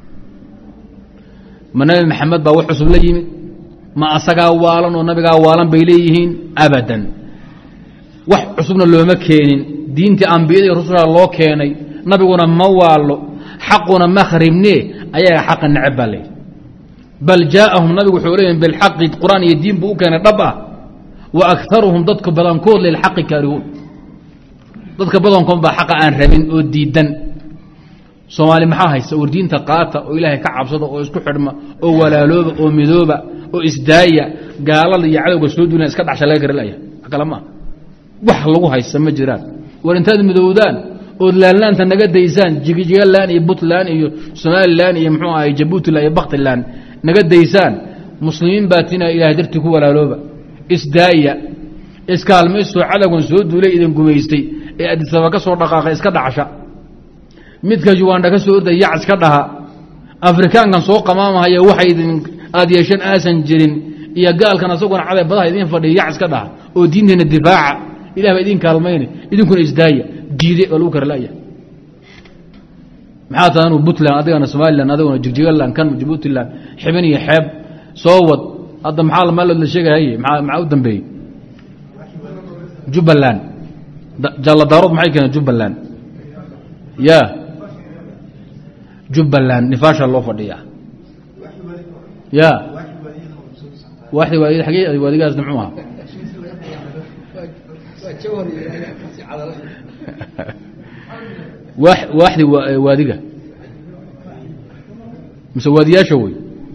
ma nabi maxamed baa wax cusub la yimid ma asagaa waalan oo nabigaa waalan bay leeyihiin abadan wax cusubna looma keenin diintii ambiyada iyo rususha loo keenay nabiguna ma waalo xaquna ma kharibnee ayaga xaqa necab baa layidhi bal jaaءahum nabigu wuxuu leeyahi bilxaqi qur'aan iyo diin buu u keenay dhab ah wa akaruhum dadka badankood lilxaqi kaarihuun dadka badankood baa xaqa aan rabin oo diidan soomaali maxaa haysta war diinta qaata oo ilaahay ka cabsada oo isku xidhma oo walaalooba oo midooba oo isdaaya gaalada iyo cadowga soo duulana iska dhacsha laga garalaya kale maa wax lagu haysta ma jiraan war intaad midowdaan ood laanlaanta naga daysaan jigijigalaan iyo puntland iyo somalilan iyo muxuu ahay jabuutiland iyo bakhtiland naga daysaan muslimiin baatina ilahay dartii ku walaalooba isdaaya iskaalmaystoo cadowgan soo duulay idin gumaystay ee adisaba ka soo dhaqaaqay iska dhacsha midka uganda ka soo orday yac iska dhaha afrikaankan soo qamaamahaya waxay aad yeesheen aasan jirin iyo gaalkan asaguna caday badaha idiin fadhiya yac iska dhaha oo diinteena difaaca ilah baa idin kaalmayna idinkuna isdaaya diide oo lagu karlaya maxaa taanu puntland adigana somalilan adiguna jigjigaland kan jabuutiland xibin iyo xeeb soo wad hadda maxaa maalood la sheegahaye maxaa u dambeeyey jubbaland jalladarood maxay keeneen jubbaland ya jubbaland nifaasha loo fadhiyaa ya waaxdi waadi agee waadigaasna muxuu ahaa waaxdi waadiga mise waadiyaasha wey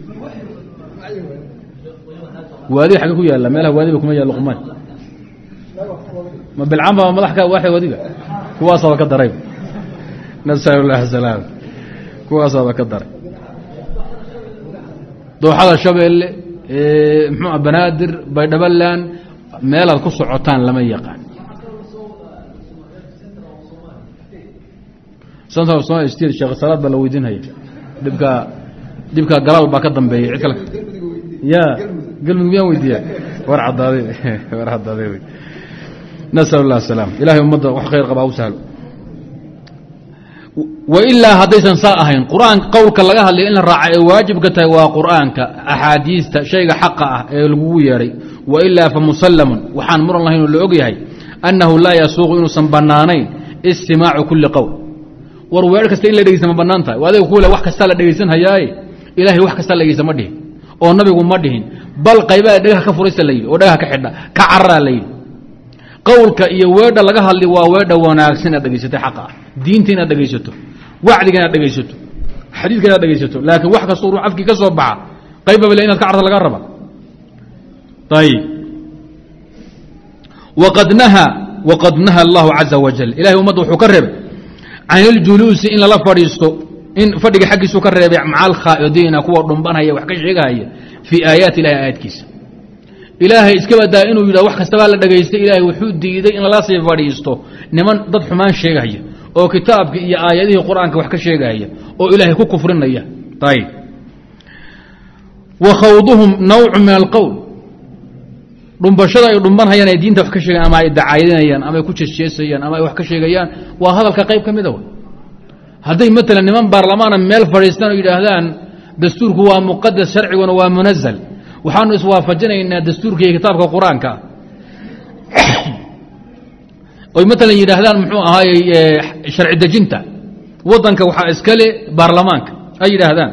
waadiga xagge ku yaalla meelaha waadiba kuma yaallo qumaan ma bilcaan baa madax ka waaxda waadiga kuwaasaaba ka daray nasal اllahi salaam kuwaasaaba ka daray dooxada shabeelle mxua banaadir baydhabaland meelaad ku socotaan lama yaqaan central somal state sheekh salaad baa la weydiinhaya dhibka galaal baa ka dambeeyey cid kale ya galmudug miyaan weydiiya war cadaaday nasal اllah salaam ilahay ummadda wax khayr qabaa u sahlo wailaa haddaysan saa ahayn qur'aan qowlka laga hadlaya in la raaca ee waajibka tahay waa qur'aanka axaadiista shayga xaqa ah ee lagugu yeedhay wailaa famusallamun waxaan muran lahayn oo la og yahay annahu laa yasuuqu inuusan bannaanayn istimaacu kulli qowl war weer kasta in la dhegeysta ma bannaan tahay adiga kuule wax kastaa la dhegeysan hayaaye ilaahay wax kastaa la dhegeysta ma dhihin oo nabigu ma dhihin bal qaybaha dhagaha ka furaysta la yidhi oo dhagaha ka xidha ka cararaa la yidhi qowlka iyo weedha laga hadli waa weedha wanaagsan inaad dhegaysatay xaqa ah diinta inaad dhegaysato wacdiga inaad dhegaysato xadiidka inaad dhegaysato laakiin wax kastoo ruu afkii ka soo baxa qaybaba le inaad ka carta laga raba ayib waqad naha allahu caza wajal ilahay ummadda wuxuu ka reebay can iljuluusi in lala fadhiisto in fadhiga xaggiisuu ka reebay maca alkhaa'idiina kuwa dhumbanhaya wax ka sheegahaya fii aayaati ilahi aayaadkiisa ilaahay iska badaa inuu yidhah wax kastabaa la dhegaystay ilaahay wuxuu diiday in lala sii fadhiisto niman dad xumaan sheegaya oo kitaabka iyo aayadihii qur'aanka wax ka sheegaya oo ilaahay ku kufrinaya ayb wa khawduhum nawcu min alqowl dhumbashada ay dhumbanhayaan ay diinta wax ka sheegayan ama ay dacaayadinayaan ama ay ku jeesjeesayaan ama ay wax ka sheegayaan waa hadalka qayb ka mida w hadday maalan niman baarlamaana meel fadhiistaan oo yidhaahdaan dastuurku waa muqadas sharciguna waa munazal waxaanu iswaafajinaynaa dastuurka iyo kitaabka qur-aanka oy maalan yidhaahdaan muxuu ahaayey sharci dejinta waddanka waxaa iskale baarlamaanka ay yidhaahdaan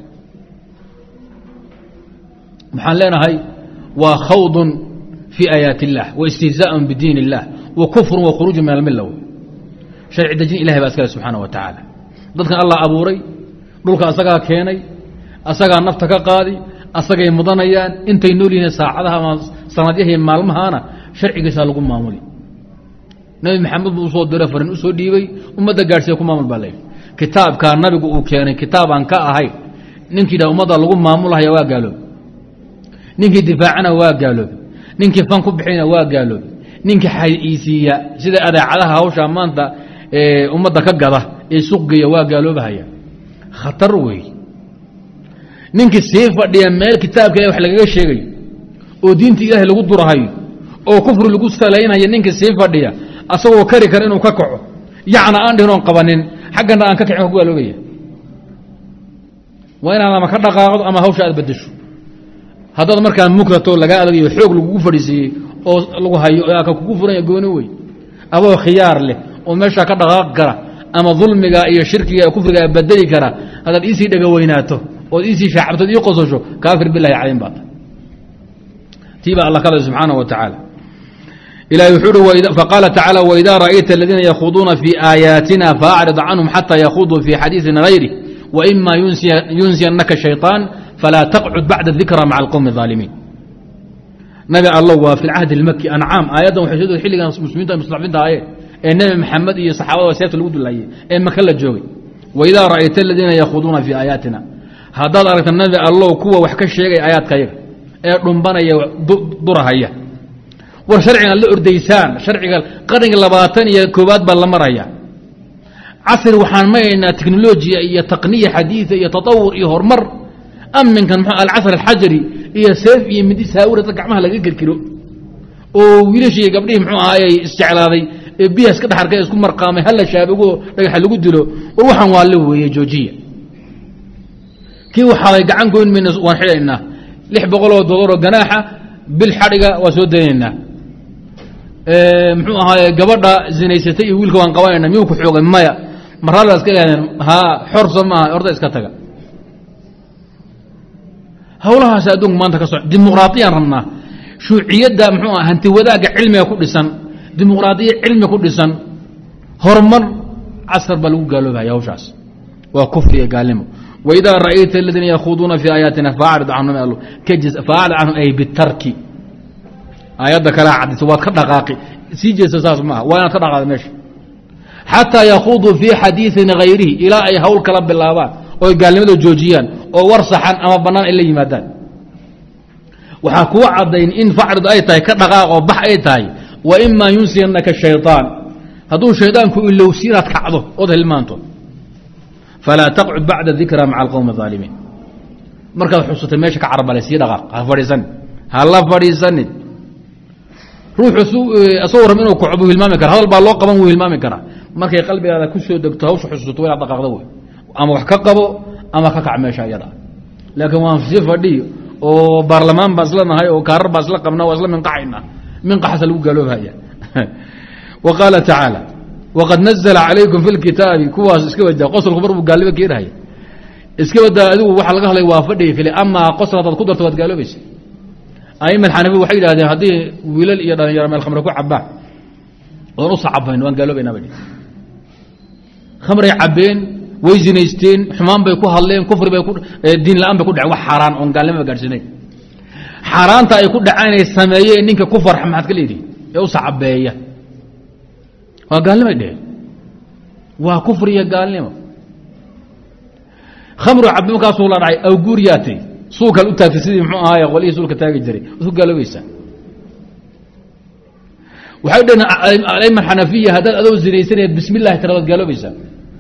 maxaan leenahay waa khawdun fii aayaat اllah wa istihzaaءun bidiin اllah wa kufrun wa khuruuju min almilla sharci dejin ilahay baa iskale subxaana wa tacaala dadkan allah abuuray dhulka asagaa keenay asagaa nafta ka qaadi asagay mudanayaan intay nool yihiin saacadaha ama sanadyahi maalmahana sharcigiisaa lagu maamuli nabi maxamed buu usoo diray farin usoo dhiibay ummadda gaadhsiiya ku maamul baa layidhi kitaabkaa nabigu uu keenay kitaabaan ka ahayn ninkii dha ummadda lagu maamulhaya waa gaaloobe ninkii difaacana waa gaaloobe ninkii fan ku bixina waa gaaloobe ninkii xayisiiya sida adeecadaha hawshaa maanta ummadda ka gada ee suqgeeya waa gaaloobahaya khatar weey ninkii sii fadhiya meel kitaabka ilahi wax lagaga sheegayo oo diinta ilaahay lagu durahayo oo kufri lagu salaynaya ninkii sii fadhiya asagoo kari kara inuu ka kaco yacna aan dhihin oon qabanin xaggana aan ka kacin ku gaaloobaya waa inaad ama ka dhaqaaqdo ama hawsha aad bedesho haddaad markaa mukrato lagaa adagayo xoog lagugu fadhiisiiyey oo lagu hayo ka kugu furanya gooni wey adoo khiyaar leh oo meeshaa ka dhaqaaqi kara ama dulmiga iyo shirkiga kufriga bedeli kara haddaad iisii dhagaweynaato ood iisii shaacabtood ii qososho kaafir bilahi caliim baata tii baa alla ka leh subxaana wa tacaala ilahi wuxuu uhi faqaala tacaalى وإida ra'ayta الadiina yakhuduuna fي aayaatina faأcrid canهum xatى yakuduu fي xadiiثi غayrih وإma yunsiyanaka شhayطaan falaa taqcud bacda الذikra maca الqowmi الظaalimiin. nabi allo waa fi اlcahdi اlmaki ancaam aayaddan waxay soo degtay xilligan muslimiinta mustadcafiinta ahaayeen ee nebi maxamed iyo saxaabada seefta lagu dulayey ee maka la joogay. waidaa ra'ayta aladiina yakhuduuna fii aayaatina haddaad aragta nabi allow kuwa wax ka sheegay aayaadkayaga ee dhumbanaya durahaya war sharcigan la ordaysaan sharciga qarniga 21 baa la maraya casri waxaan mahaynaa teknolojiya iyo taqniya xadiida iyo tatawur iyo horumar aminkan mxuu alcasr alxajari iyo seef iyo midi saawirada gacmaha laga gerkiro oo wiilashii gabdhihii muxuu ahaayey isjeclaaday ee biyaha iska dhaxarka isku marqaamay hala shaabigo dhagaxa lagu dilo war waxaan waa la weeye joojiya kii waxaaday gacan goyn mayna waan xidhaynaa $600 ganaaxa bil xadhiga waa soo daynaynaa muxuu ahaaye gabadha zinaysatay iyo wiilka waan qabanayna miyuu ku xoogay maya marala iska yaadeen haa xorso maaha orda iska taga hawlahaas adduunka maanta ka soco dimuqraadiyaan rabnaa shuuciyadda muxuu ah hanti wadaagga cilmiga ku dhisan dimuqraadiya cilmi ku dhisan horumar casar baa lagu gaaloobaya hawshaas waa kufri iyo gaalnimo. waidaa ra'ayta aladiina yakhuduuna fii aayaatina faacrid canhum ay bitarki aayadda kalaa cadisa waad ka dhaqaaqi sii jeesta saas maaha waa inaad ka dhaqaaqda meesha xataa yakhuduu fii xadiiثin hayrihi ilaa ay hawl kala bilaabaan oo gaalnimada joojiyaan oo war saxan ama bannaan ay la yimaadaan. waxaa kuwa caddayn in facrid ay tahay ka dhaqaaq oo bax ay tahay wa ima yunsiyanaka shayطaan hadduu shaydaanku ilowsi inaad kacdo ood hilmaanto falaa taqcud bacda dikra maca alqowmi الظaalimiin markaad xusatay meesha ka carbale sii dhaqaaq ha fadhiisanin hala fadhiisanin ruuxu asagoo rab inuu kaco buu hilmaami kara hadal baa loo qaban wuu hilmaami karaa markay qalbigaada ku soo degto hawsha xusuusato waa inaad dhaqaaqda wey ama wax ka qabo ama ka kac meesha iyada laakiin waan sii fadhiyo oo baarlamaan baan isla nahay oo kaarar baan isla qabnaa waa isla minqaxayna minqaxasa lagu gaaloobhaya wa qaala tacaala waqad nazla calaykum fi lkitaabi kuwaas iska wadaa qosolku mar buu gaalnimo keenahaya iska wadaa adigu waxaa laga hadlay waa fadhiga kale amaa qosol haddaad ku darto waad gaaloobaysa aima xanafi waxay yidhahdeen haddii wiilal iyo dhalinyaro meel khamre ku cabaan oon u sacabayn waan gaaloobaynaa bay khamray cabeen way zinaysteen xumaan bay ku hadleen kufri bay diin la-aan bay ku dhaceen wax xaaraan oon gaalnimaba gaadhsiinayn xaaraanta ay ku dhaceen ay sameeyeen ninka ku farxa maxaad ka leedihi ee u sacabeeya waa gaalnimay dheheen waa kufri iyo gaalnimo khamru cabbe markaasuu la dhacay awguuriyaatay suukaad u taagtay sidii muxuu ahaaye qolihii suulka taagi jiray waad ku gaaloobaysaa waxay dhaheen aima xanafiya haddaad adoo zinaysanaya bismi illahi tira waad gaaloobaysaa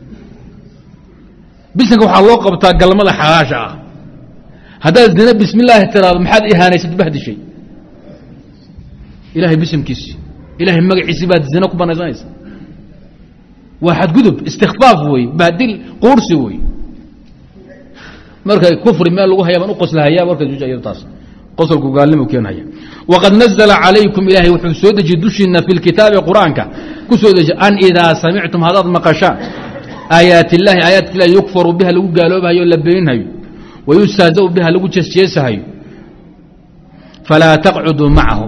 bisinka waxaa loo qabtaa galmada xalaasha ah haddaad zina bismi illaahi tiraado maxaad ihaanaysad bahdishay ilahay bisimkiisi ilahay magaciisi baad zina ku banaysanaysa waa xadgudub istikfaaf wey bahdil quursi wey marka kufri meel lagu haya baan u qoslahayaa warka juuja taas qosolku gaalnimo keenaya waqad nazala calaykum ilaahay wuxuu soo dejiyey dushiina fi lkitaabi qur-aanka ku soo dejiye an idaa samictum haddaad maqashaan aayaat illaahi aayaadka ilahi yukfaru biha lagu gaaloobahayo la beeninhayo wayustaazau biha lagu jeesjeesahayo falaa taqcuduu macahum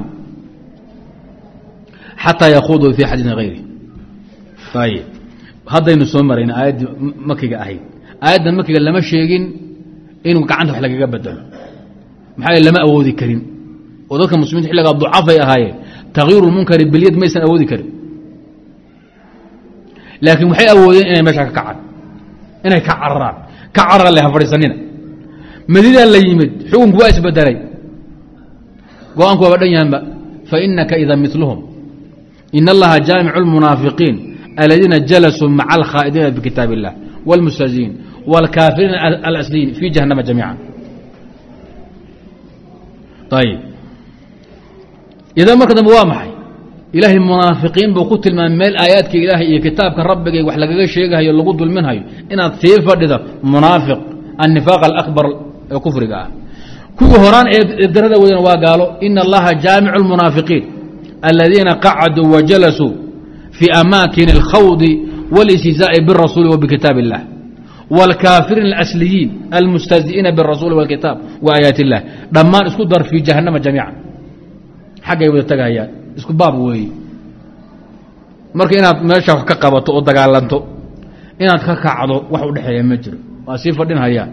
xataa yakhuduu fii xadiiثin hayri ayb haddaynu soo marayna aayaddii makiga ahayd aayaddan makiga lama sheegin inuu gacanta wax lagaga bedelo maxaa lama awoodi karin oo dadka muslimiinta xilligaa ducafay ahaayeen takyiiru lmunkari bilyad maysan awoodi karin laakiin waxay awoodeen inay meesha ka kacaan inay ka cararaan ka carara le ha fadhiisanina madiinaa la yimid xukunku waa isbedelay go-aanku waaba dhan yahanba fainaka ida miluhum in allaha jaamicu اlmunaafiqiin aladiina jalasuu maca alkhaa'idiina bikitaab اllah wاlmustahzi'iin wاlkaafiriina alasliyiin fii jahannama jamiica ayib idan marka dambe waa maxay ilaahay munaafiqiin buu ku tilmaamay meel aayaadka ilaahay iyo kitaabka rabbigay wax lagaga sheegahayo lagu dulminhayo inaad sii fadhido munaafiq annifaaq alakbar ee kufriga ah kuwii horaan ee darada wadana waa gaalo ina allaha jaamicu اlmunaafiqiin aladiina qacaduu wajalasuu fii amaakin اlkhawdi wاlistihzaa'i biالrasuuli wa bikitaab اllah wاlkaafiriin alasliyiin almustahzi'iina biالrasuuli wاlkitaab wa aayaat اllah dhammaan isku dar fii jahannama jamiica xaggay wada tagahayaan isku baab weeye marka inaad meesha wax ka qabato oo dagaalanto inaad ka kacdo wax u dhexeeya ma jiro waa sii fadhin hayaan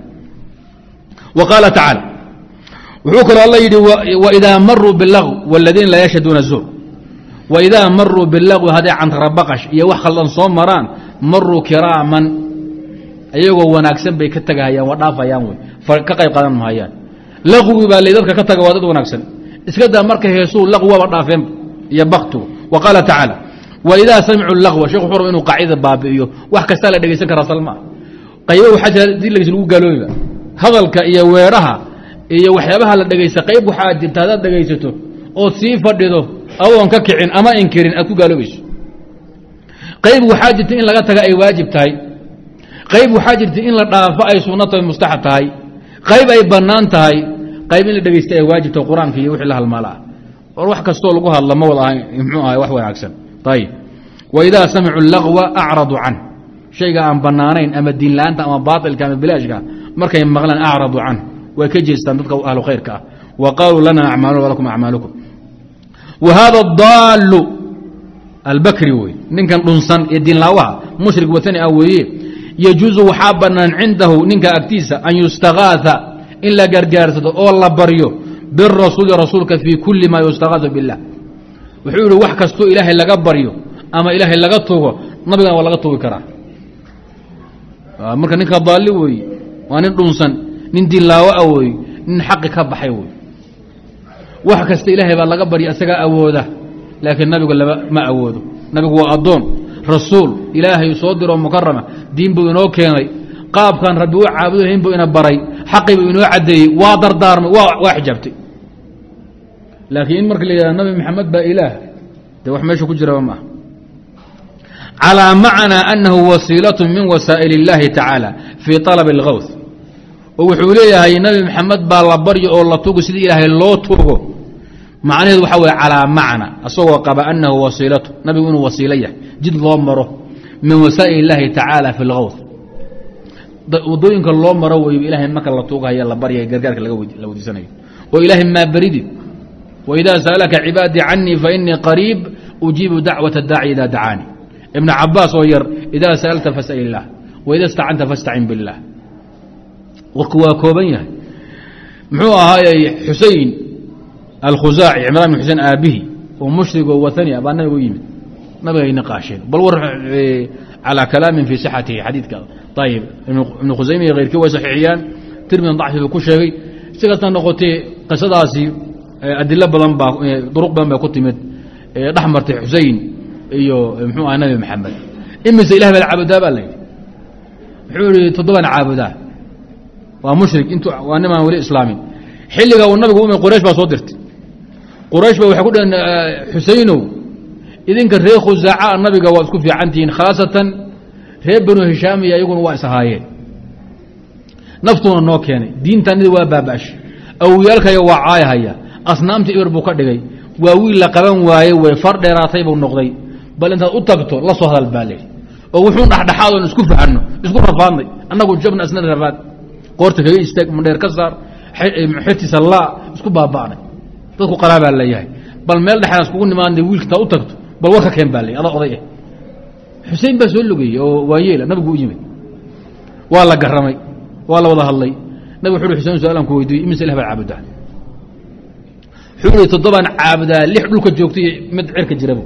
wa qaala tacaala wuxuu kaloo alla yidhi waidaa maruu bilagw wاladiina laa yashhaduuna الzuur waidaa maruu bilagwi hadday cantarabaqash iyo wax khaldan soo maraan maruu kiraaman iyagoo wanaagsan bay ka tagahayaan waa dhaafayaan wey ka qayb qaadan mahayaan laqwi baa lay dadka ka taga waa dad wanaagsan iska daa marka heesuu laqwi waaba dhaafeen iyo baktigu wa qaala tacaala waidaa samicuu laqwa shekh wuxuu raba inuu qaacida baabi'iyo wax kastaa la dhegaysan karaa salmaa qaybo waxaa jira dilagis lagu gaaloobiba hadalka iyo weedhaha iyo waxyaabaha la dhegaysta qayb waxaa jirta haddaad dhegaysato ood sii fadhido adoon ka kicin ama inkirin aad ku gaaloobayso qayb waxaa jirta in laga taga ay waajib tahay qayb waxaa jirta in la dhaafo ay sunno tahay mustaxab tahay qayb ay bannaan tahay qayb in la dhegaysta ay waajib tahay qur-aanka iyo wixii la halmaala ah or wax kastoo lagu hadla ma wada ahay muxuu ahay wax wanaagsan ayib waidaa samicuu lagwa acradu canh shayga aan bannaanayn ama diin la-aanta ama baailka ama bilaashka markay maqlaan acradu canh way ka jeestaan dadka ahlu khayrka ah wa qaaluu lana acmaaluna walakum acmaalukum wa hada daalu albakri wey ninkan dhunsan ee diinlaawaha mushrik watani ah weeye yajuusu waxaa bannaan cindahu ninka agtiisa an yustagaaa in la gargaarsado oo la baryo birasuuli rasuulka fii kulli maa yustagaau biاllah wuxuu yihi wax kastoo ilaahay laga baryo ama ilaahay laga tugo nabigana waa laga tugi karaa marka ninka daalli weeye waa nin dhunsan nin diinlaawo ah weeye nin xaqi ka baxay wey wax kasta ilaahay baa laga barya isagaa awooda laakiin nabigu ma awoodo nabigu waa addoon rasuul ilaahay soo diroo mukarama diin buu inoo keenay qaabkan rabbi u caabudahayn buu ina baray xaqii buu inoo caddeeyey waa dardaarmay waa xijaabtay laakiin in marka la yidhahda nabi maxamed baa ilaah dee wax meesha ku jiraba ma aha calىa macnaa annahu wasiilaة min wasaa'il اllahi tacaala fii طalab اlgawth oo wuxuu leeyahay nabi maxamed baa la baryo oo la tugo sidii ilaahay loo tugo macnaheedu waxa weye calىa macna asagoo qaba annahu wasiilatu nabigu inuu wasiilo yahay jid loo maro min wasaa'il اllahi tacaala fi اlgawth wadooyinka loo maro wey ilahay marka la tuugahaya la baryaya gargaarka la weydiisanayo oo ilaahay maa beridid waidaa sa'alaka cibaadii canii fainii qariib ujiibu dacwaة اdaaci ida dacaani ibn cabaas oo yar idaa sa'alta fas'al illaah waida istacanta fastacin biاllah warku waa kooban yahay muxuu ahaayey xusein alkhusaaci cimraan bin xusein aabihi oo mushrig oo watani ah baa nabiga u yimid nabigay niqaasheen bal war calىa kalaamin fii sixatihi xadiidka ayib ibnu khusayme iyo keyrkii way saxiixiyaan tirmidin dacfi buu ku sheegay si kasta noqotee qisadaasi adilo badan baa duruq badan baa ku timid dhex martay xusein iyo mxuu aha nabi maxamed imise ilah baa la caabudaa baa layidhi wuxuu yihi 7 caabudaa waa mushrik waa nimaan weli islaamin xilliga uu nabigu umay quraysh baa soo dirtay quraysh ba waxay ku dhaheen xuseynow idinka reer khusaaca nabiga waad isku fiicantihiin khaasatan reer banu hishaamiya iyaguna waa is ahaayeen naftuuna noo keenay diintanida waa baaba'ashay awiyaalkaya waa caayahaya asnaamta iber buu ka dhigay waa wiil la qaban waaye wey far dheeraatay buu noqday bal intaad u tagto la soo hadal baa leehi oo wuxuu dhexdhexaadoon isku fahanno isku rafaadnay annagu jabna isna rafaad qoorta kaga istaag mandheer ka saar xirtiisa laa isku baaba'nay dadku qaraabaa leeyahay bal meel dhexdaan iskugu nimaadnay wiilka intaad u tagto bal warka keen baa leehi adaa oday ah xusein baa soo lugayey oo waa yeela nabigu u yimid waa la garamay waa la wada hadlay nabig wuxu uhi xusein su-aalaan ku weydiiyey imise ilah baa caabudaa wuxuu ihi 7 caabudaa 6 dhulka joogta iyo mid cirka jirabo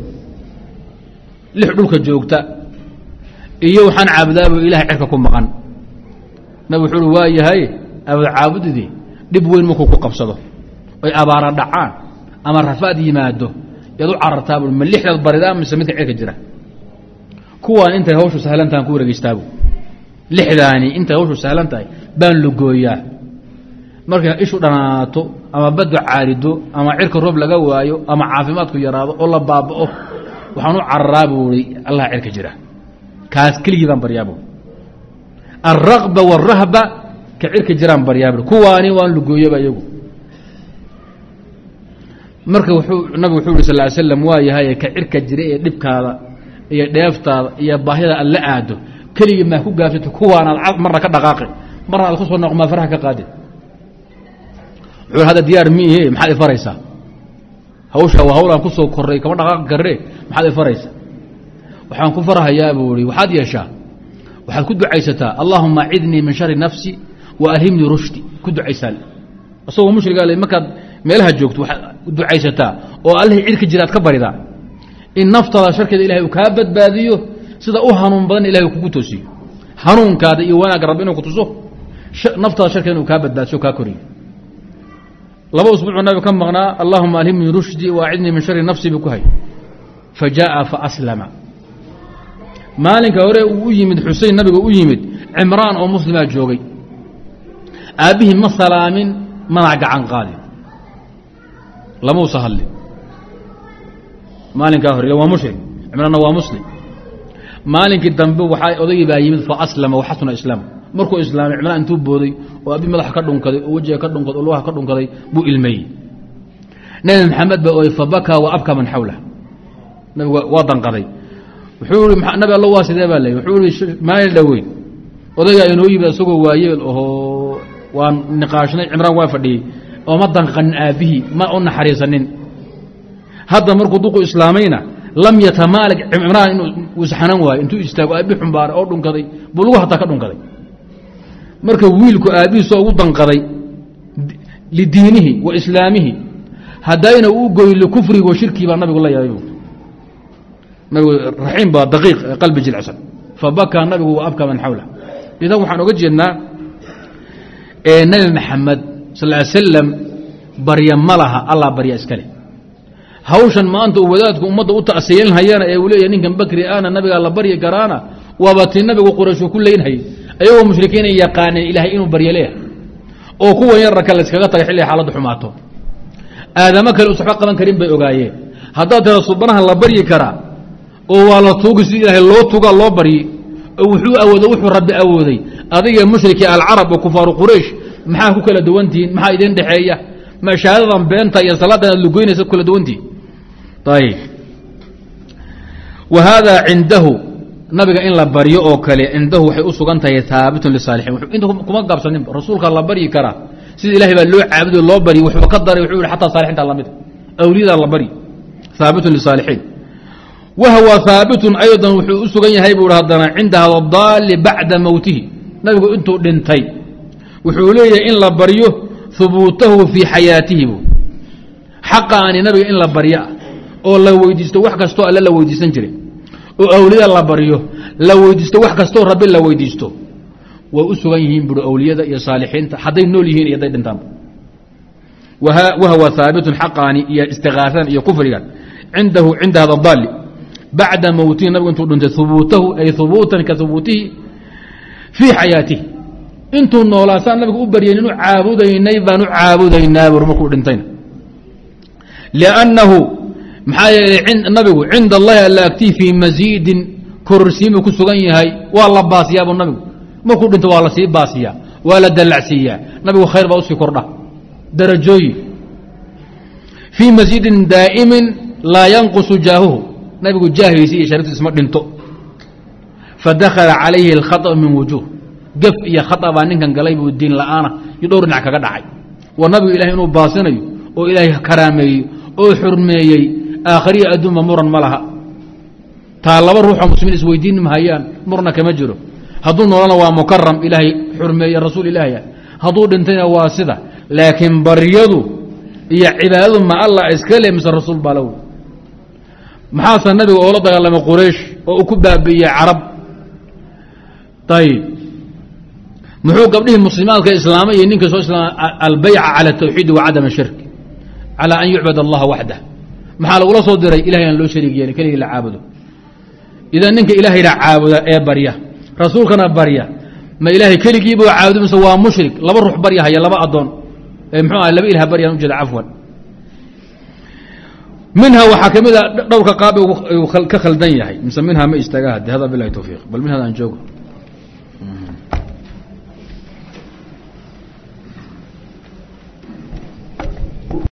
6 dhulka joogta iyo waxaan caabudaaba ilahay cirka ku maqan nabig wuxuu uhi waa yahay abaad caabudidii dhib weyn markuu ku qabsado oy abaara dhacaan ama rafaad yimaado yaad u carartaabu ma 6daad baridaa mise midka cirka jira kuwaan intay hawshu sahlan tahan ku wareegeystaabu 6daani intay hawshu sahlan tahay baan lugooyaa markay ishu dhanaato ama baddu caarido ama cirka roob laga waayo ama caafimaadku yaraado oo la baaba'o waxaan u cararaa buu i allah cirka jira kaas keligii baan baryaa buu alraqba wاlrahba ka cirka jiraan baryaa buu kuwaani waan lugooyaba iyagu marka nabigu wuxuu yhi sal ly slam waa yahay ka cirka jira ee dhibkaada iyo dheeftaada iyo baahida aad la aado keligii maa ku gaafsato kuwaanaad marna ka dhaqaaqi marna aad ku soo noq maa faraha ka qaadi wuxuu hada diyaar miihe maxaad ifaraysaa hawsha waa hawl aan ku soo korray kama dhaqaaqi karree maxaad ifaraysa waxaan ku farhayaa buu ihi waxaad yeeshaa waxaad ku ducaysataa allaahuma acidnii min shari nafsi wa alhimnii rushdi ku ducaysaa asagoo mushrigaa le markaad meelaha joogto waxaad ducaysataa oo allihii cidka jira ad ka baridaa in naftaada sharkeeda ilahay uu kaa badbaadiyo sida u hanuun badan ilahay kugu toosiyo hanuunkaada iyo wanaagga rabbi inuu ku tuso naftaada sharkeeda inuu kaa badbaadiso kaa koriyo 2 usbuuc nabi ka maqnaa allahuma alhimnii rushdi wa acidnii min shari nafsi buu ku hay fajaءa faaslama maalinka hore uu u yimid xusein nabiga u yimid cimraan oo muslimaa joogay aabbihii ma salaamin mana gacan qaadin lamuusa hadlin maalinkaa hore waa mushrik cimraanna waa muslim maalinkii dambe waxaa odaygii baa yimid faaslama waxasuna islaam markuu islaamay cimraan intuu booday oo abi madaxa ka dhunkaday oo wejiga ka dhunkaday oo lugaha ka dhunkaday buu ilmeeyey nabi maxamed baa ooy fabakaa wa abkaa man xawlah nabigu waa danqaday wuxuu ihi nabi alla waa sidee baa leeyay wuxuu ihi maalin dhoweyn odaygaa inoo yimid isagoo waayeel ohoo waan niqaashnay cimraan waa fadhiyey oo ma danqanin aabbihii ma u naxariisanin hadda markuu duqu islaamayna lam yatamaalig cimraan inuu isxanan waayo intuu istaago aabbi xumbaara oo dhunkaday buu lugu hataa ka dhunkaday marka wiilku aabbihiisoo ugu danqaday lidiinihi wa islaamihi haddayna uu goy likufrigo shirkii baa nabigu la yaabay nabigu raxiim baa daqiiq qalbi jilcsan fabakaa nabigu wa abkaa man xawlah idan waxaan oga jeednaa nabi maxamed sal ly slam barya ma laha allah barya iskale hawshan maanta uu wadaadku ummadda u ta'siyelinhayana ee uu leeyahy ninkan bakri ana nabigaa la baryi karaana waaba tii nabigu qurayshu ku leynhayay ayagoo mushrikiina yaqaaneen ilaahay inuu baryo leeyahay oo kuwan yarra kale iskaga tagay xilliga xaaladdu xumaato aadamo kale us waxba qaban karin bay ogaayeen haddaad tira subanaha la baryi karaa oo waa la tuugi si ilaahay loo tugaa loo baryi oo wuxuu awoodo wuxuu rabbi awooday adiga mushrikii alcarab oo kufaaru quraysh maxaa ku kala duwantihiin maxaa idin dhexeeya ma shahaadadan beenta iyo salaadan aad lugoynaysa ku kala duwantihiin ayib wa haadaa cindahu nabiga in la baryo oo kale cindahu waxay u sugan tahay haabitun lisaalixiin inta kuma gaabsanin rasuulka la baryi karaa sida ilahay baa loo caabudo loo baryi wuxuu ka daray wuxuu yihi xataa saalixiinta lamid awliyadaa la baryi haabitun lisaalixiin wahwa haabitun ayضا wuxuu u sugan yahay buu haddana cinda hada daali bacda mowtihi nabigu intuu dhintay wuxuu leeyahay in la baryo hubuutahu fii xayaatihi bu xaqaani nabiga in la baryo ah oo la weydiisto wax kastoo alle la weydiisan jiray oo awliyada la baryo la weydiisto wax kastoo rabbi la weydiisto way u sugan yihiin buui awliyada iyo saalixiinta hadday nool yihiin iyo hadday dhintaanba wahwa haabitun xaqaani iyo istikaasan iyo kufrigan cindahu cinda hada daali bacda mowtihi nabigu intuu dhintay hubuutahu ay hubuutan ka hubuutihi fii xayaatihi intuu noolaasaan nabigu u baryayn inu caabudaynay baan u caabudaynaa bur markuu dhintayna liannahu maxaa yeelay nabigu cinda allahi alla agtii fii masiidin kororsiimuu ku sugan yahay waa la baasiyaa buu nabigu markuu dhinto waa la sii baasiyaa waa la dallacsiiyaa nabigu khayr baa usii kordha darajooyin fii masiidin daa'imin laa yanqusu jaahuhu nabigu jaahiisi iyo sharaftiis ma dhinto fadakhala calayhi alkhaطأ min wujuh gef iyo khata baa ninkan galay buu diin la'aana iyo dhowr dhinac kaga dhacay war nabigu ilahay inuu baasinayo oo ilaahay karaameeyo oo xurmeeyey aakhariya adduunba muran ma laha taa laba ruuxoo muslimiin isweydiin mahayaan murna kama jiro hadduu noolana waa mukaram ilaahay xurmeeye rasuul ilaahya hadduu dhintayna waa sida laakiin baryadu iyo cibaadadu ma allah iska le mise rasuul baa law maxaase nabiga oo la dagaalamay quraysh oo uu ku baabi'iyey carab ayib muxuu gabdhihii muslimaadka islaamay iyo ninka soo islaamay albayca cala atawxiidi wa cadam ashirk calaa an yucbad allaha waxdah maxaa lagula soo diray ilahay aan loo shariig yeelin keligii la caabudo idan ninka ilaahayna caabuda ee barya rasuulkana barya ma ilaahay keligiibuu caabudo mise waa mushrik laba ruux barya haya laba adoon mxuu aha laba ilah baryaan ujeeda cafwan minha waxaa ka mid a dhowrka qaab ka khaldan yahay mise minha ma istaaga hade hada bilahi tawfiiq bal min hada aan joogo